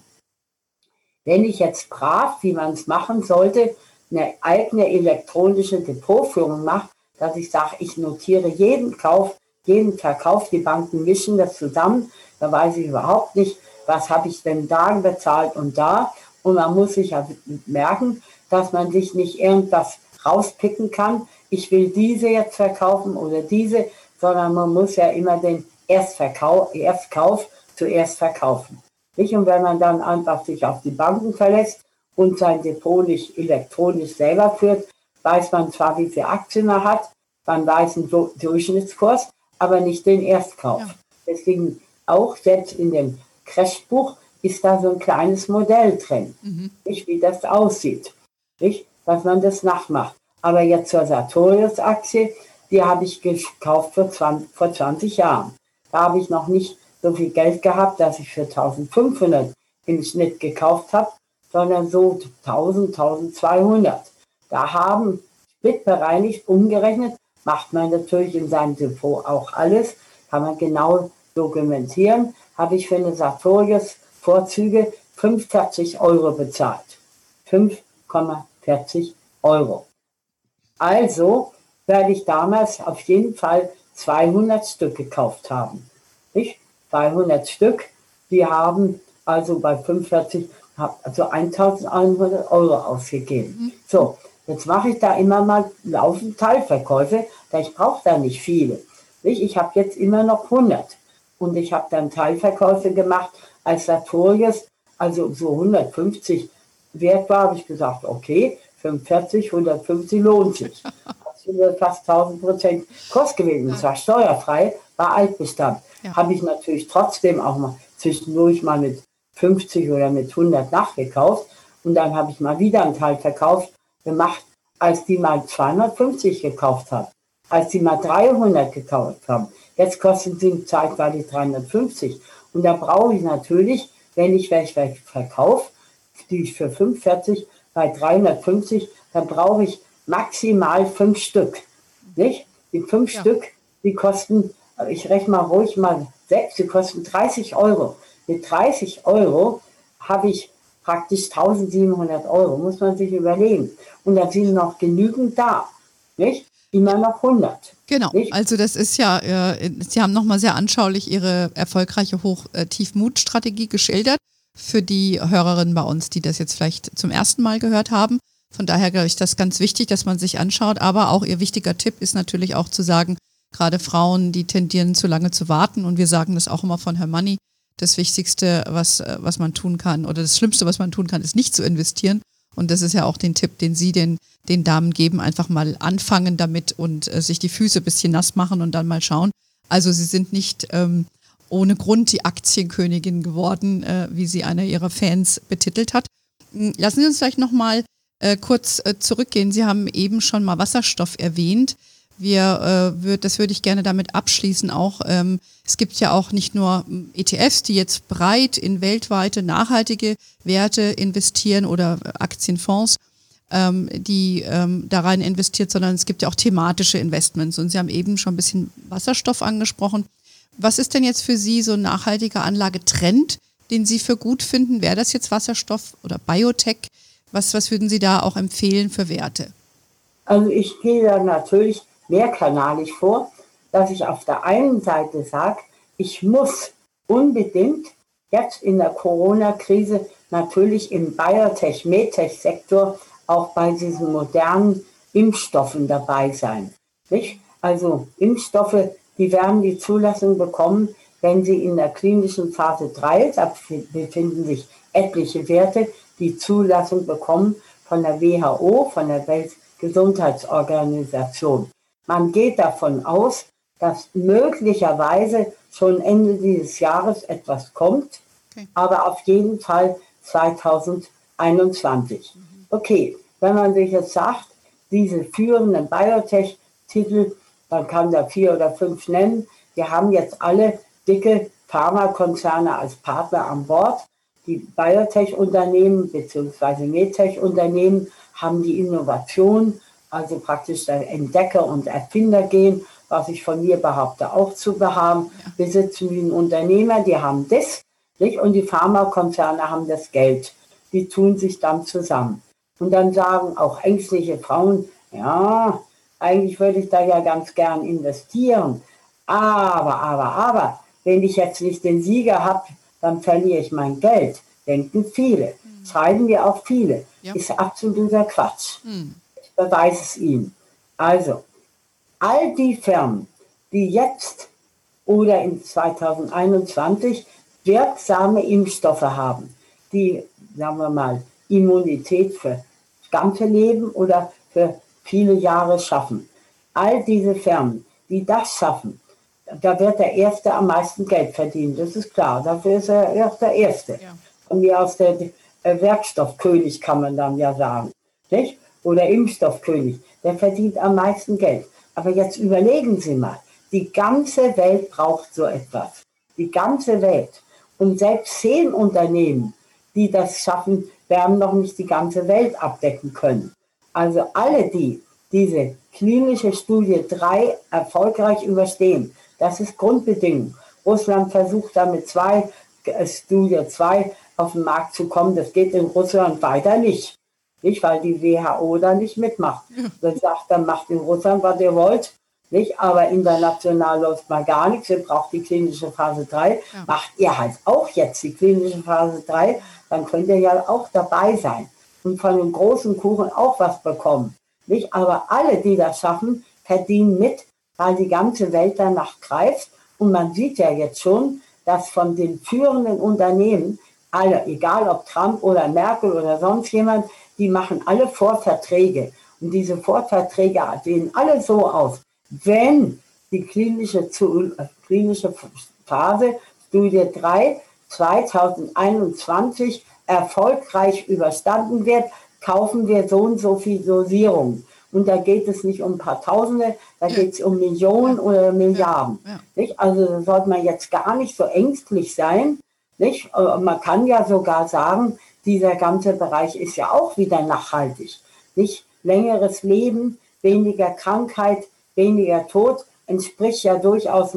Wenn ich jetzt brav, wie man es machen sollte, eine eigene elektronische Depotführung mache, dass ich sage, ich notiere jeden Kauf, jeden Verkauf, die Banken mischen das zusammen, da weiß ich überhaupt nicht, was habe ich denn da bezahlt und da. Und man muss sich ja merken, dass man sich nicht irgendwas rauspicken kann, ich will diese jetzt verkaufen oder diese, sondern man muss ja immer den Erstverkauf, Erstkauf zuerst verkaufen. Nicht? Und wenn man dann einfach sich auf die Banken verlässt und sein Depot nicht elektronisch selber führt, weiß man zwar, wie viele Aktien er hat, man weiß den Durchschnittskurs, aber nicht den Erstkauf. Ja. Deswegen auch selbst in dem Crashbuch ist da so ein kleines Modell drin, mhm. nicht, wie das aussieht, nicht, dass man das nachmacht. Aber jetzt zur Sartorius-Aktie, die habe ich gekauft vor zwanzig, vor zwanzig Jahren. Da habe ich noch nicht so viel Geld gehabt, dass ich für eintausendfünfhundert im Schnitt gekauft habe, sondern so tausend, eintausendzweihundert. Da haben splitbereinigt umgerechnet, macht man natürlich in seinem Depot auch alles, kann man genau dokumentieren, habe ich für eine Sartorius-Vorzüge fünfundvierzig Euro bezahlt. fünf Komma vierzig Euro. Also werde ich damals auf jeden Fall zweihundert Stück gekauft haben. Nicht? zweihundert Stück, die haben also bei fünfundvierzig, also eintausendeinhundert Euro ausgegeben. Mhm. So, jetzt mache ich da immer mal laufend Teilverkäufe, da ich brauche da nicht viele. Nicht? Ich habe jetzt immer noch hundert. Und ich habe dann Teilverkäufe gemacht, als Sartorius, also so hundertfünfzig wert war, habe ich gesagt, okay, fünfundvierzig, hundertfünfzig lohnt sich. Das sind fast tausend Prozent Kost gewesen. Ja. Zwar steuerfrei, war Altbestand. Ja. Habe ich natürlich trotzdem auch mal zwischendurch mal mit fünfzig oder mit hundert nachgekauft. Und dann habe ich mal wieder einen Teilverkauf gemacht, als die mal zweihundertfünfzig gekauft haben. Als die mal dreihundert gekauft haben. Jetzt kosten sie zeitweilig dreihundertfünfzig. Und da brauche ich natürlich, wenn ich welche verkaufe, die ich für fünfundvierzig bei dreihundertfünfzig, dann brauche ich maximal fünf Stück. Nicht? Die fünf ja. Stück, die kosten, ich rechne mal ruhig mal sechs, die kosten dreißig Euro. Mit dreißig Euro habe ich praktisch eintausendsiebenhundert Euro, muss man sich überlegen. Und dann sind noch genügend da. Nicht? Immer noch hundert. Genau, nicht? Also das ist ja, äh, Sie haben nochmal sehr anschaulich Ihre erfolgreiche Hoch-Tief-Mut-Strategie geschildert für die Hörerinnen bei uns, die das jetzt vielleicht zum ersten Mal gehört haben. Von daher glaube ich, das ist ganz wichtig, dass man sich anschaut. Aber auch Ihr wichtiger Tipp ist natürlich auch zu sagen, gerade Frauen, die tendieren zu lange zu warten. Und wir sagen das auch immer von Her Money. Das Wichtigste, was, was man tun kann, oder das Schlimmste, was man tun kann, ist nicht zu investieren. Und das ist ja auch den Tipp, den Sie den, den Damen geben, einfach mal anfangen damit und äh, sich die Füße ein bisschen nass machen und dann mal schauen. Also Sie sind nicht ähm, ohne Grund die Aktienkönigin geworden, äh, wie sie einer Ihrer Fans betitelt hat. Lassen Sie uns vielleicht nochmal äh, kurz äh, zurückgehen. Sie haben eben schon mal Wasserstoff erwähnt. Wir, äh, würd, das würde ich gerne damit abschließen auch. Ähm, es gibt ja auch nicht nur E T Fs, die jetzt breit in weltweite nachhaltige Werte investieren oder Aktienfonds, ähm, die ähm, da rein investiert, sondern es gibt ja auch thematische Investments. Und Sie haben eben schon ein bisschen Wasserstoff angesprochen. Was ist denn jetzt für Sie so ein nachhaltiger Anlagetrend, den Sie für gut finden? Wäre das jetzt Wasserstoff oder Biotech? Was, was würden Sie da auch empfehlen für Werte? Also ich gehe da natürlich mehrkanalig vor, dass ich auf der einen Seite sage, ich muss unbedingt jetzt in der Corona-Krise natürlich im Biotech-Medtech-Sektor auch bei diesen modernen Impfstoffen dabei sein. Nicht? Also Impfstoffe, die werden die Zulassung bekommen, wenn sie in der klinischen Phase drei, da befinden sich etliche Werte, die Zulassung bekommen von der W H O, von der Weltgesundheitsorganisation. Man geht davon aus, dass möglicherweise schon Ende dieses Jahres etwas kommt, okay. aber auf jeden Fall zweitausendeinundzwanzig. Mhm. Okay, wenn man sich jetzt sagt, diese führenden Biotech-Titel, man kann da vier oder fünf nennen, die haben jetzt alle dicke Pharmakonzerne als Partner an Bord. Die Biotech-Unternehmen bzw. Medtech-Unternehmen haben die Innovation, also praktisch der Entdecker und Erfinder gehen, was ich von mir behaupte auch zu haben, ja. besitzen wie ein Unternehmer, die haben das, nicht? Und die Pharmakonzerne haben das Geld. Die tun sich dann zusammen. Und dann sagen auch ängstliche Frauen, ja, eigentlich würde ich da ja ganz gern investieren. Aber, aber, aber, wenn ich jetzt nicht den Sieger habe, dann verliere ich mein Geld. Denken viele. Mhm. Schreiben wir auch viele. Ja. Ist absoluter Quatsch. Mhm. beweise es Ihnen. Also, all die Firmen, die jetzt oder in zweitausendeinundzwanzig wirksame Impfstoffe haben, die, sagen wir mal, Immunität für das ganze Leben oder für viele Jahre schaffen. All diese Firmen, die das schaffen, da wird der Erste am meisten Geld verdienen, das ist klar. Dafür ist er erst der Erste. Ja. Und mir aus der äh, Werkstoffkönig kann man dann ja sagen, nicht? Oder Impfstoffkönig, der verdient am meisten Geld. Aber jetzt überlegen Sie mal, die ganze Welt braucht so etwas. Die ganze Welt. Und selbst zehn Unternehmen, die das schaffen, werden noch nicht die ganze Welt abdecken können. Also alle, die diese klinische Studie drei erfolgreich überstehen, das ist Grundbedingung. Russland versucht damit zwei, äh, Studie zwei auf den Markt zu kommen. Das geht in Russland weiter nicht. Nicht, weil die W H O da nicht mitmacht. Ja. Dann sagt, dann macht in Russland, was ihr wollt. Nicht, aber international läuft mal gar nichts. Ihr braucht die klinische Phase drei. Ja. Macht ihr halt auch jetzt die klinische Phase drei, dann könnt ihr ja auch dabei sein und von dem großen Kuchen auch was bekommen. Nicht, aber alle, die das schaffen, verdienen mit, weil die ganze Welt danach greift. Und man sieht ja jetzt schon, dass von den führenden Unternehmen, alle, egal ob Trump oder Merkel oder sonst jemand, die machen alle Vorverträge. Und diese Vorverträge sehen alle so aus, wenn die klinische, klinische Phase, Studie drei, zweitausendeinundzwanzig erfolgreich überstanden wird, kaufen wir so und so viel Dosierungen. Und da geht es nicht um ein paar Tausende, da ja. geht es um Millionen ja. oder Milliarden. Ja. Ja. Nicht? Also da sollte man jetzt gar nicht so ängstlich sein. Nicht? Man kann ja sogar sagen, dieser ganze Bereich ist ja auch wieder nachhaltig. Nicht? Längeres Leben, weniger Krankheit, weniger Tod, entspricht ja durchaus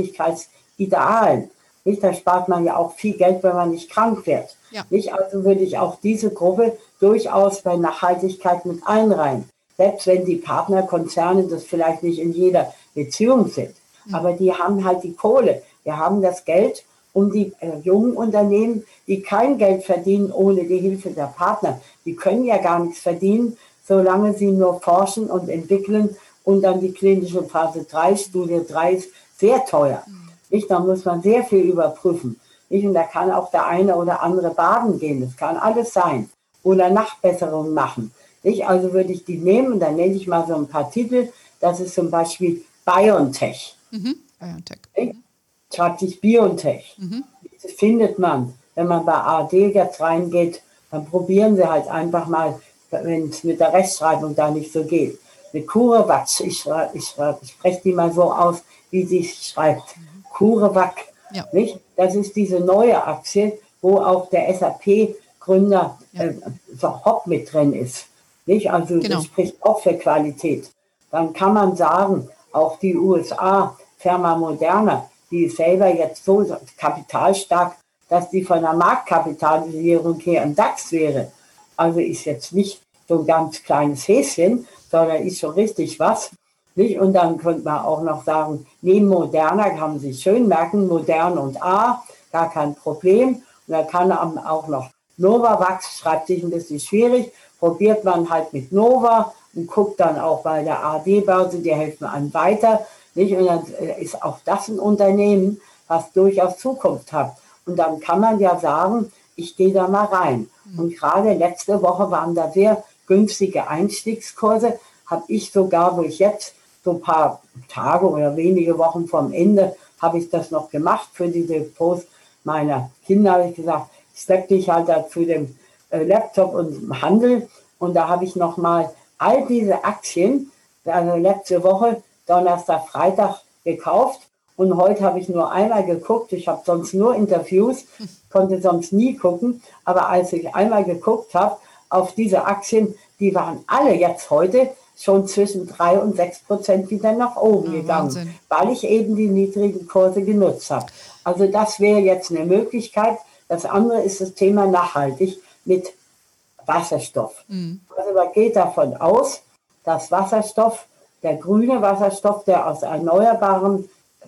Nachhaltigkeitsidealen. Nicht? Da spart man ja auch viel Geld, wenn man nicht krank wird. Ja. Nicht? Also würde ich auch diese Gruppe durchaus bei Nachhaltigkeit mit einreihen. Selbst wenn die Partnerkonzerne das vielleicht nicht in jeder Beziehung sind. Mhm. Aber die haben halt die Kohle. Wir haben das Geld, um die äh, jungen Unternehmen, die kein Geld verdienen ohne die Hilfe der Partner. Die können ja gar nichts verdienen, solange sie nur forschen und entwickeln. Und dann die klinische Phase drei, Studie drei ist sehr teuer. Mhm. Nicht? Da muss man sehr viel überprüfen. Nicht? Und da kann auch der eine oder andere baden gehen. Das kann alles sein. Oder Nachbesserungen machen. Nicht? Also würde ich die nehmen, dann nenne ich mal so ein paar Titel. Das ist zum Beispiel BioNTech. Mhm. BioNTech. Nicht? Schreibt sich BioNTech. Mhm. Das findet man, wenn man bei A R D jetzt reingeht, dann probieren Sie halt einfach mal, wenn es mit der Rechtschreibung da nicht so geht. Mit CureVac, ich, ich, ich spreche die mal so aus, wie sie es schreibt. Mhm. CureVac. Ja. Nicht? Das ist diese neue Aktie, wo auch der S A P-Gründer ja. äh, so Hopp mit drin ist. Nicht? Also genau. Das spricht auch für Qualität. Dann kann man sagen, auch die U S A, Firma Moderna, die ist selber jetzt so kapitalstark, dass die von der Marktkapitalisierung her ein DAX wäre. Also ist jetzt nicht so ein ganz kleines Häschen, sondern ist schon richtig was. Nicht? Und dann könnte man auch noch sagen, neben Moderna kann man sich schön merken, Modern und A, gar kein Problem. Und dann kann man auch noch Novavax, schreibt sich ein bisschen schwierig, probiert man halt mit Nova und guckt dann auch bei der A R D-Börse, die helfen einem weiter. Nicht? Und dann ist auch das ein Unternehmen, was durchaus Zukunft hat. Und dann kann man ja sagen, ich gehe da mal rein. Und gerade letzte Woche waren da sehr günstige Einstiegskurse. Habe ich sogar, wo ich jetzt so ein paar Tage oder wenige Wochen vom Ende, habe ich das noch gemacht für die Depots meiner Kinder. Habe ich gesagt, steck dich halt da zu dem äh, Laptop und Handel. Und da habe ich nochmal all diese Aktien, also letzte Woche, Donnerstag, Freitag gekauft. Und heute habe ich nur einmal geguckt. Ich habe sonst nur Interviews, konnte sonst nie gucken. Aber als ich einmal geguckt habe auf diese Aktien, die waren alle jetzt heute schon zwischen drei und sechs Prozent wieder nach oben ja, gegangen, Wahnsinn. Weil ich eben die niedrigen Kurse genutzt habe. Also das wäre jetzt eine Möglichkeit. Das andere ist das Thema nachhaltig mit Wasserstoff. Mhm. Also man geht davon aus, dass Wasserstoff, der grüne Wasserstoff, der aus erneuerbaren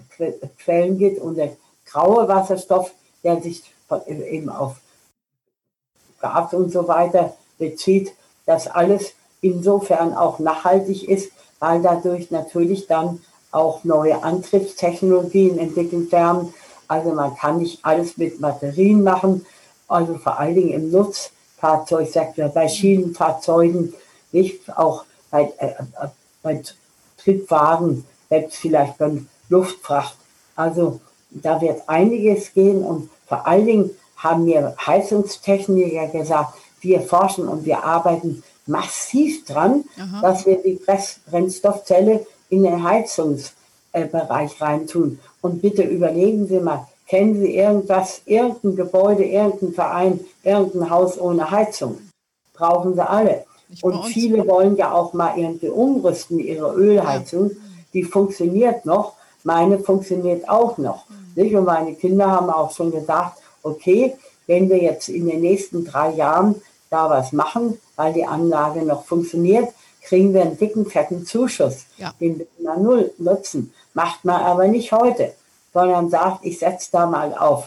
Quellen geht, und der graue Wasserstoff, der sich eben auf Gas und so weiter bezieht, das alles insofern auch nachhaltig ist, weil dadurch natürlich dann auch neue Antriebstechnologien entwickelt werden. Also man kann nicht alles mit Batterien machen, also vor allen Dingen im Nutzfahrzeugsektor, bei Schienenfahrzeugen, nicht auch bei, äh, bei Triebwagen, selbst vielleicht beim Luftfracht. Also da wird einiges gehen und vor allen Dingen haben mir Heizungstechniker gesagt, wir forschen und wir arbeiten massiv dran, Aha. dass wir die Brennstoffzelle in den Heizungsbereich reintun. Und bitte überlegen Sie mal, kennen Sie irgendwas, irgendein Gebäude, irgendein Verein, irgendein Haus ohne Heizung? Brauchen Sie alle. Und viele wollen ja auch mal irgendwie umrüsten, ihre Ölheizung. Ja. Die funktioniert noch, meine funktioniert auch noch. Nicht? Und meine Kinder haben auch schon gesagt, okay, wenn wir jetzt in den nächsten drei Jahren da was machen, weil die Anlage noch funktioniert, kriegen wir einen dicken, fetten Zuschuss, ja. den wir immer null nutzen. Macht man aber nicht heute, sondern sagt, ich setze da mal auf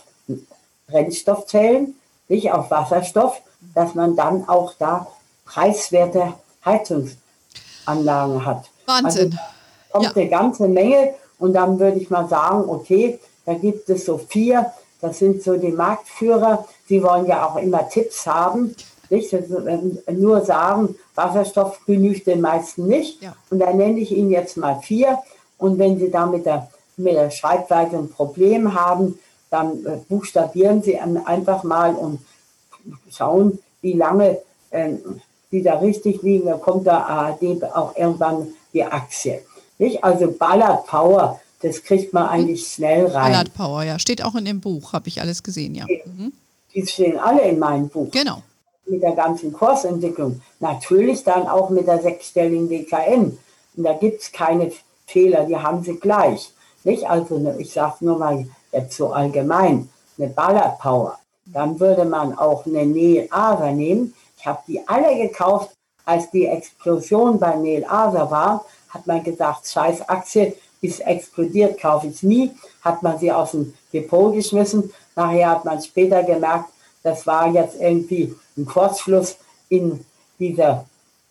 Brennstoffzellen, nicht auf Wasserstoff, dass man dann auch da preiswerte Heizungsanlagen hat. Wahnsinn. Also kommt ja. eine ganze Menge und dann würde ich mal sagen, okay, da gibt es so vier, das sind so die Marktführer, die wollen ja auch immer Tipps haben, nicht? Nur sagen, Wasserstoff genügt den meisten nicht. Ja. Und da nenne ich Ihnen jetzt mal vier. Und wenn Sie da mit der, mit der Schreibweise ein Problem haben, dann äh, buchstabieren Sie einfach mal und schauen, wie lange äh, Sie da richtig liegen. Da kommt der A R D auch irgendwann die Aktie. Nicht? Also Ballard Power, das kriegt man eigentlich schnell rein. Ballard Power, ja. Steht auch in dem Buch, habe ich alles gesehen, ja. Mhm. Die stehen alle in meinem Buch. Genau. Mit der ganzen Kursentwicklung. Natürlich dann auch mit der sechsstelligen D K M. Und da gibt es keine Fehler, die haben sie gleich. Nicht? Also ne, ich sage nur mal jetzt so allgemein, eine Ballard Power. Dann würde man auch eine Neil Asa nehmen. Ich habe die alle gekauft, als die Explosion bei Neil Asa war, hat man gesagt, scheiß Aktie ist explodiert, kaufe ich nie. Hat man sie aus dem Depot geschmissen. Nachher hat man später gemerkt, das war jetzt irgendwie ein Kursschluss in dieser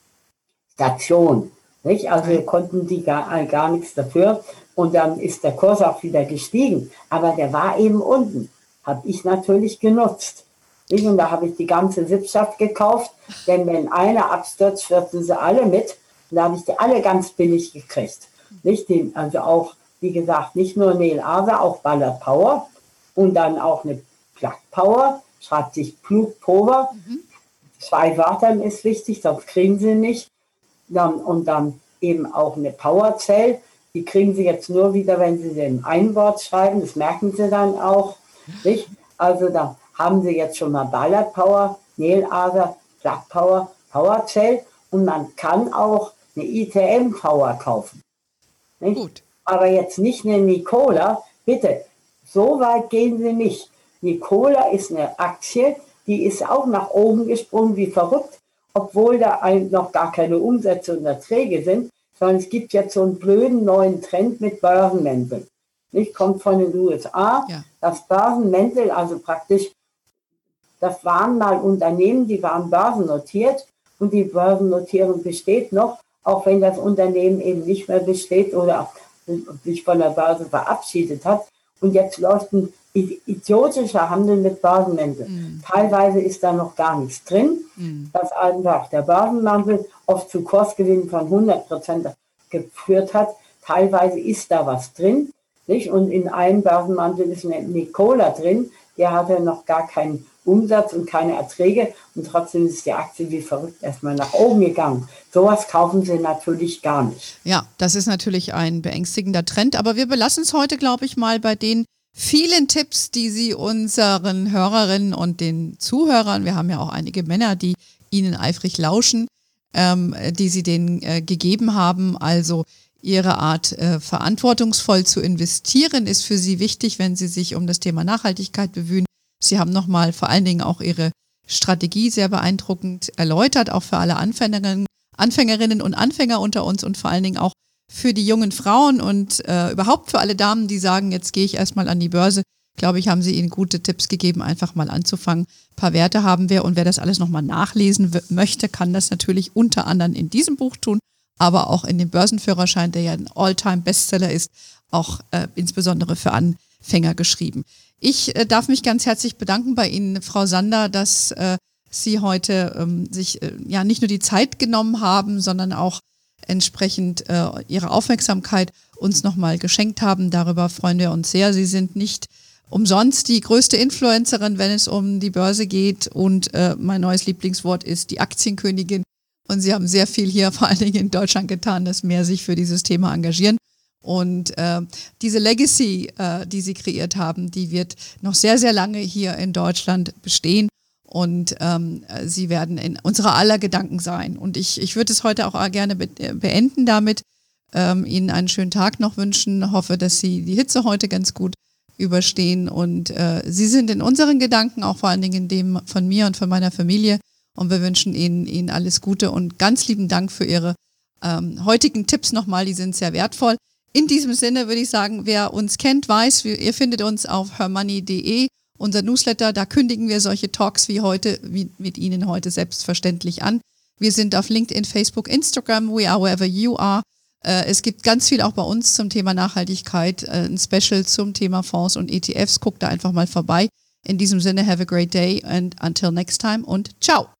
Station. Nicht? Also okay. konnten die gar, gar nichts dafür. Und dann ist der Kurs auch wieder gestiegen. Aber der war eben unten. Habe ich natürlich genutzt. Nicht? Und da habe ich die ganze Sippschaft gekauft. Denn wenn einer abstürzt, stürzen sie alle mit. Und da habe ich die alle ganz billig gekriegt. Nicht? Also auch, wie gesagt, nicht nur Neil Asa, auch Ballard Power. Und dann auch eine Plug Power. Schreibt sich Plug Power. Mhm. Zwei Wörtern ist wichtig, sonst kriegen sie nicht. Dann, und dann eben auch eine Powerzell. Die kriegen sie jetzt nur wieder, wenn sie den ein Wort schreiben. Das merken sie dann auch. Nicht? Also da haben sie jetzt schon mal Ballard Power, Neil Asa, Plug Power, Powerzell. Und man kann auch eine I T M Power kaufen. Nicht? Gut. Aber jetzt nicht eine Nikola. Bitte, so weit gehen sie nicht. Nikola ist eine Aktie, die ist auch nach oben gesprungen wie verrückt, obwohl da noch gar keine Umsätze und Erträge sind, sondern es gibt jetzt so einen blöden neuen Trend mit Börsenmänteln. Nicht? Kommt von den U S A. Ja. Das Börsenmäntel, also praktisch, das waren mal Unternehmen, die waren börsennotiert und die Börsennotierung besteht noch, auch wenn das Unternehmen eben nicht mehr besteht oder sich von der Börse verabschiedet hat. Und jetzt läuft ein idiotischer Handel mit Börsenmänteln. Mm. Teilweise ist da noch gar nichts drin, mm. dass einfach der Börsenmantel oft zu Kursgewinnen von hundert Prozent geführt hat. Teilweise ist da was drin. Nicht? Und in einem Börsenmantel ist eine Nikola drin, der hatte noch gar keinen Umsatz und keine Erträge und trotzdem ist die Aktie wie verrückt erstmal nach oben gegangen. Sowas kaufen sie natürlich gar nicht. Ja, das ist natürlich ein beängstigender Trend, aber wir belassen es heute, glaube ich, mal bei den vielen Tipps, die Sie unseren Hörerinnen und den Zuhörern, wir haben ja auch einige Männer, die Ihnen eifrig lauschen, ähm, die Sie denen äh, gegeben haben. Also Ihre Art, äh, verantwortungsvoll zu investieren, ist für Sie wichtig, wenn Sie sich um das Thema Nachhaltigkeit bemühen. Sie haben nochmal vor allen Dingen auch Ihre Strategie sehr beeindruckend erläutert, auch für alle Anfängerinnen, Anfängerinnen und Anfänger unter uns und vor allen Dingen auch für die jungen Frauen und äh, überhaupt für alle Damen, die sagen, jetzt gehe ich erstmal an die Börse. glaube ich, haben Sie Ihnen gute Tipps gegeben, einfach mal anzufangen. Ein paar Werte haben wir und wer das alles nochmal nachlesen w- möchte, kann das natürlich unter anderem in diesem Buch tun, aber auch in dem Börsenführerschein, der ja ein All-Time-Bestseller ist, auch äh, insbesondere für Anfänger geschrieben. Ich äh, darf mich ganz herzlich bedanken bei Ihnen, Frau Sander, dass äh, Sie heute ähm, sich äh, ja nicht nur die Zeit genommen haben, sondern auch entsprechend äh, Ihre Aufmerksamkeit uns nochmal geschenkt haben. Darüber freuen wir uns sehr. Sie sind nicht umsonst die größte Influencerin, wenn es um die Börse geht. Und äh, mein neues Lieblingswort ist die Aktienkönigin. Und Sie haben sehr viel hier, vor allen Dingen in Deutschland, getan, dass mehr sich für dieses Thema engagieren. Und äh, diese Legacy, äh, die Sie kreiert haben, die wird noch sehr, sehr lange hier in Deutschland bestehen. Und ähm, Sie werden in unserer aller Gedanken sein. Und ich, ich würde es heute auch gerne be- beenden damit, ähm, Ihnen einen schönen Tag noch wünschen. Hoffe, dass Sie die Hitze heute ganz gut überstehen. Und äh, Sie sind in unseren Gedanken, auch vor allen Dingen in dem von mir und von meiner Familie. Und wir wünschen Ihnen, Ihnen alles Gute und ganz lieben Dank für Ihre ähm, heutigen Tipps nochmal. Die sind sehr wertvoll. In diesem Sinne würde ich sagen, wer uns kennt, weiß, wir, ihr findet uns auf her money punkt de. Unser Newsletter, da kündigen wir solche Talks wie heute, wie mit Ihnen heute selbstverständlich an. Wir sind auf LinkedIn, Facebook, Instagram, we are wherever you are. Äh, es gibt ganz viel auch bei uns zum Thema Nachhaltigkeit, äh, ein Special zum Thema Fonds und E T Fs. Guckt da einfach mal vorbei. In diesem Sinne, have a great day and until next time und ciao.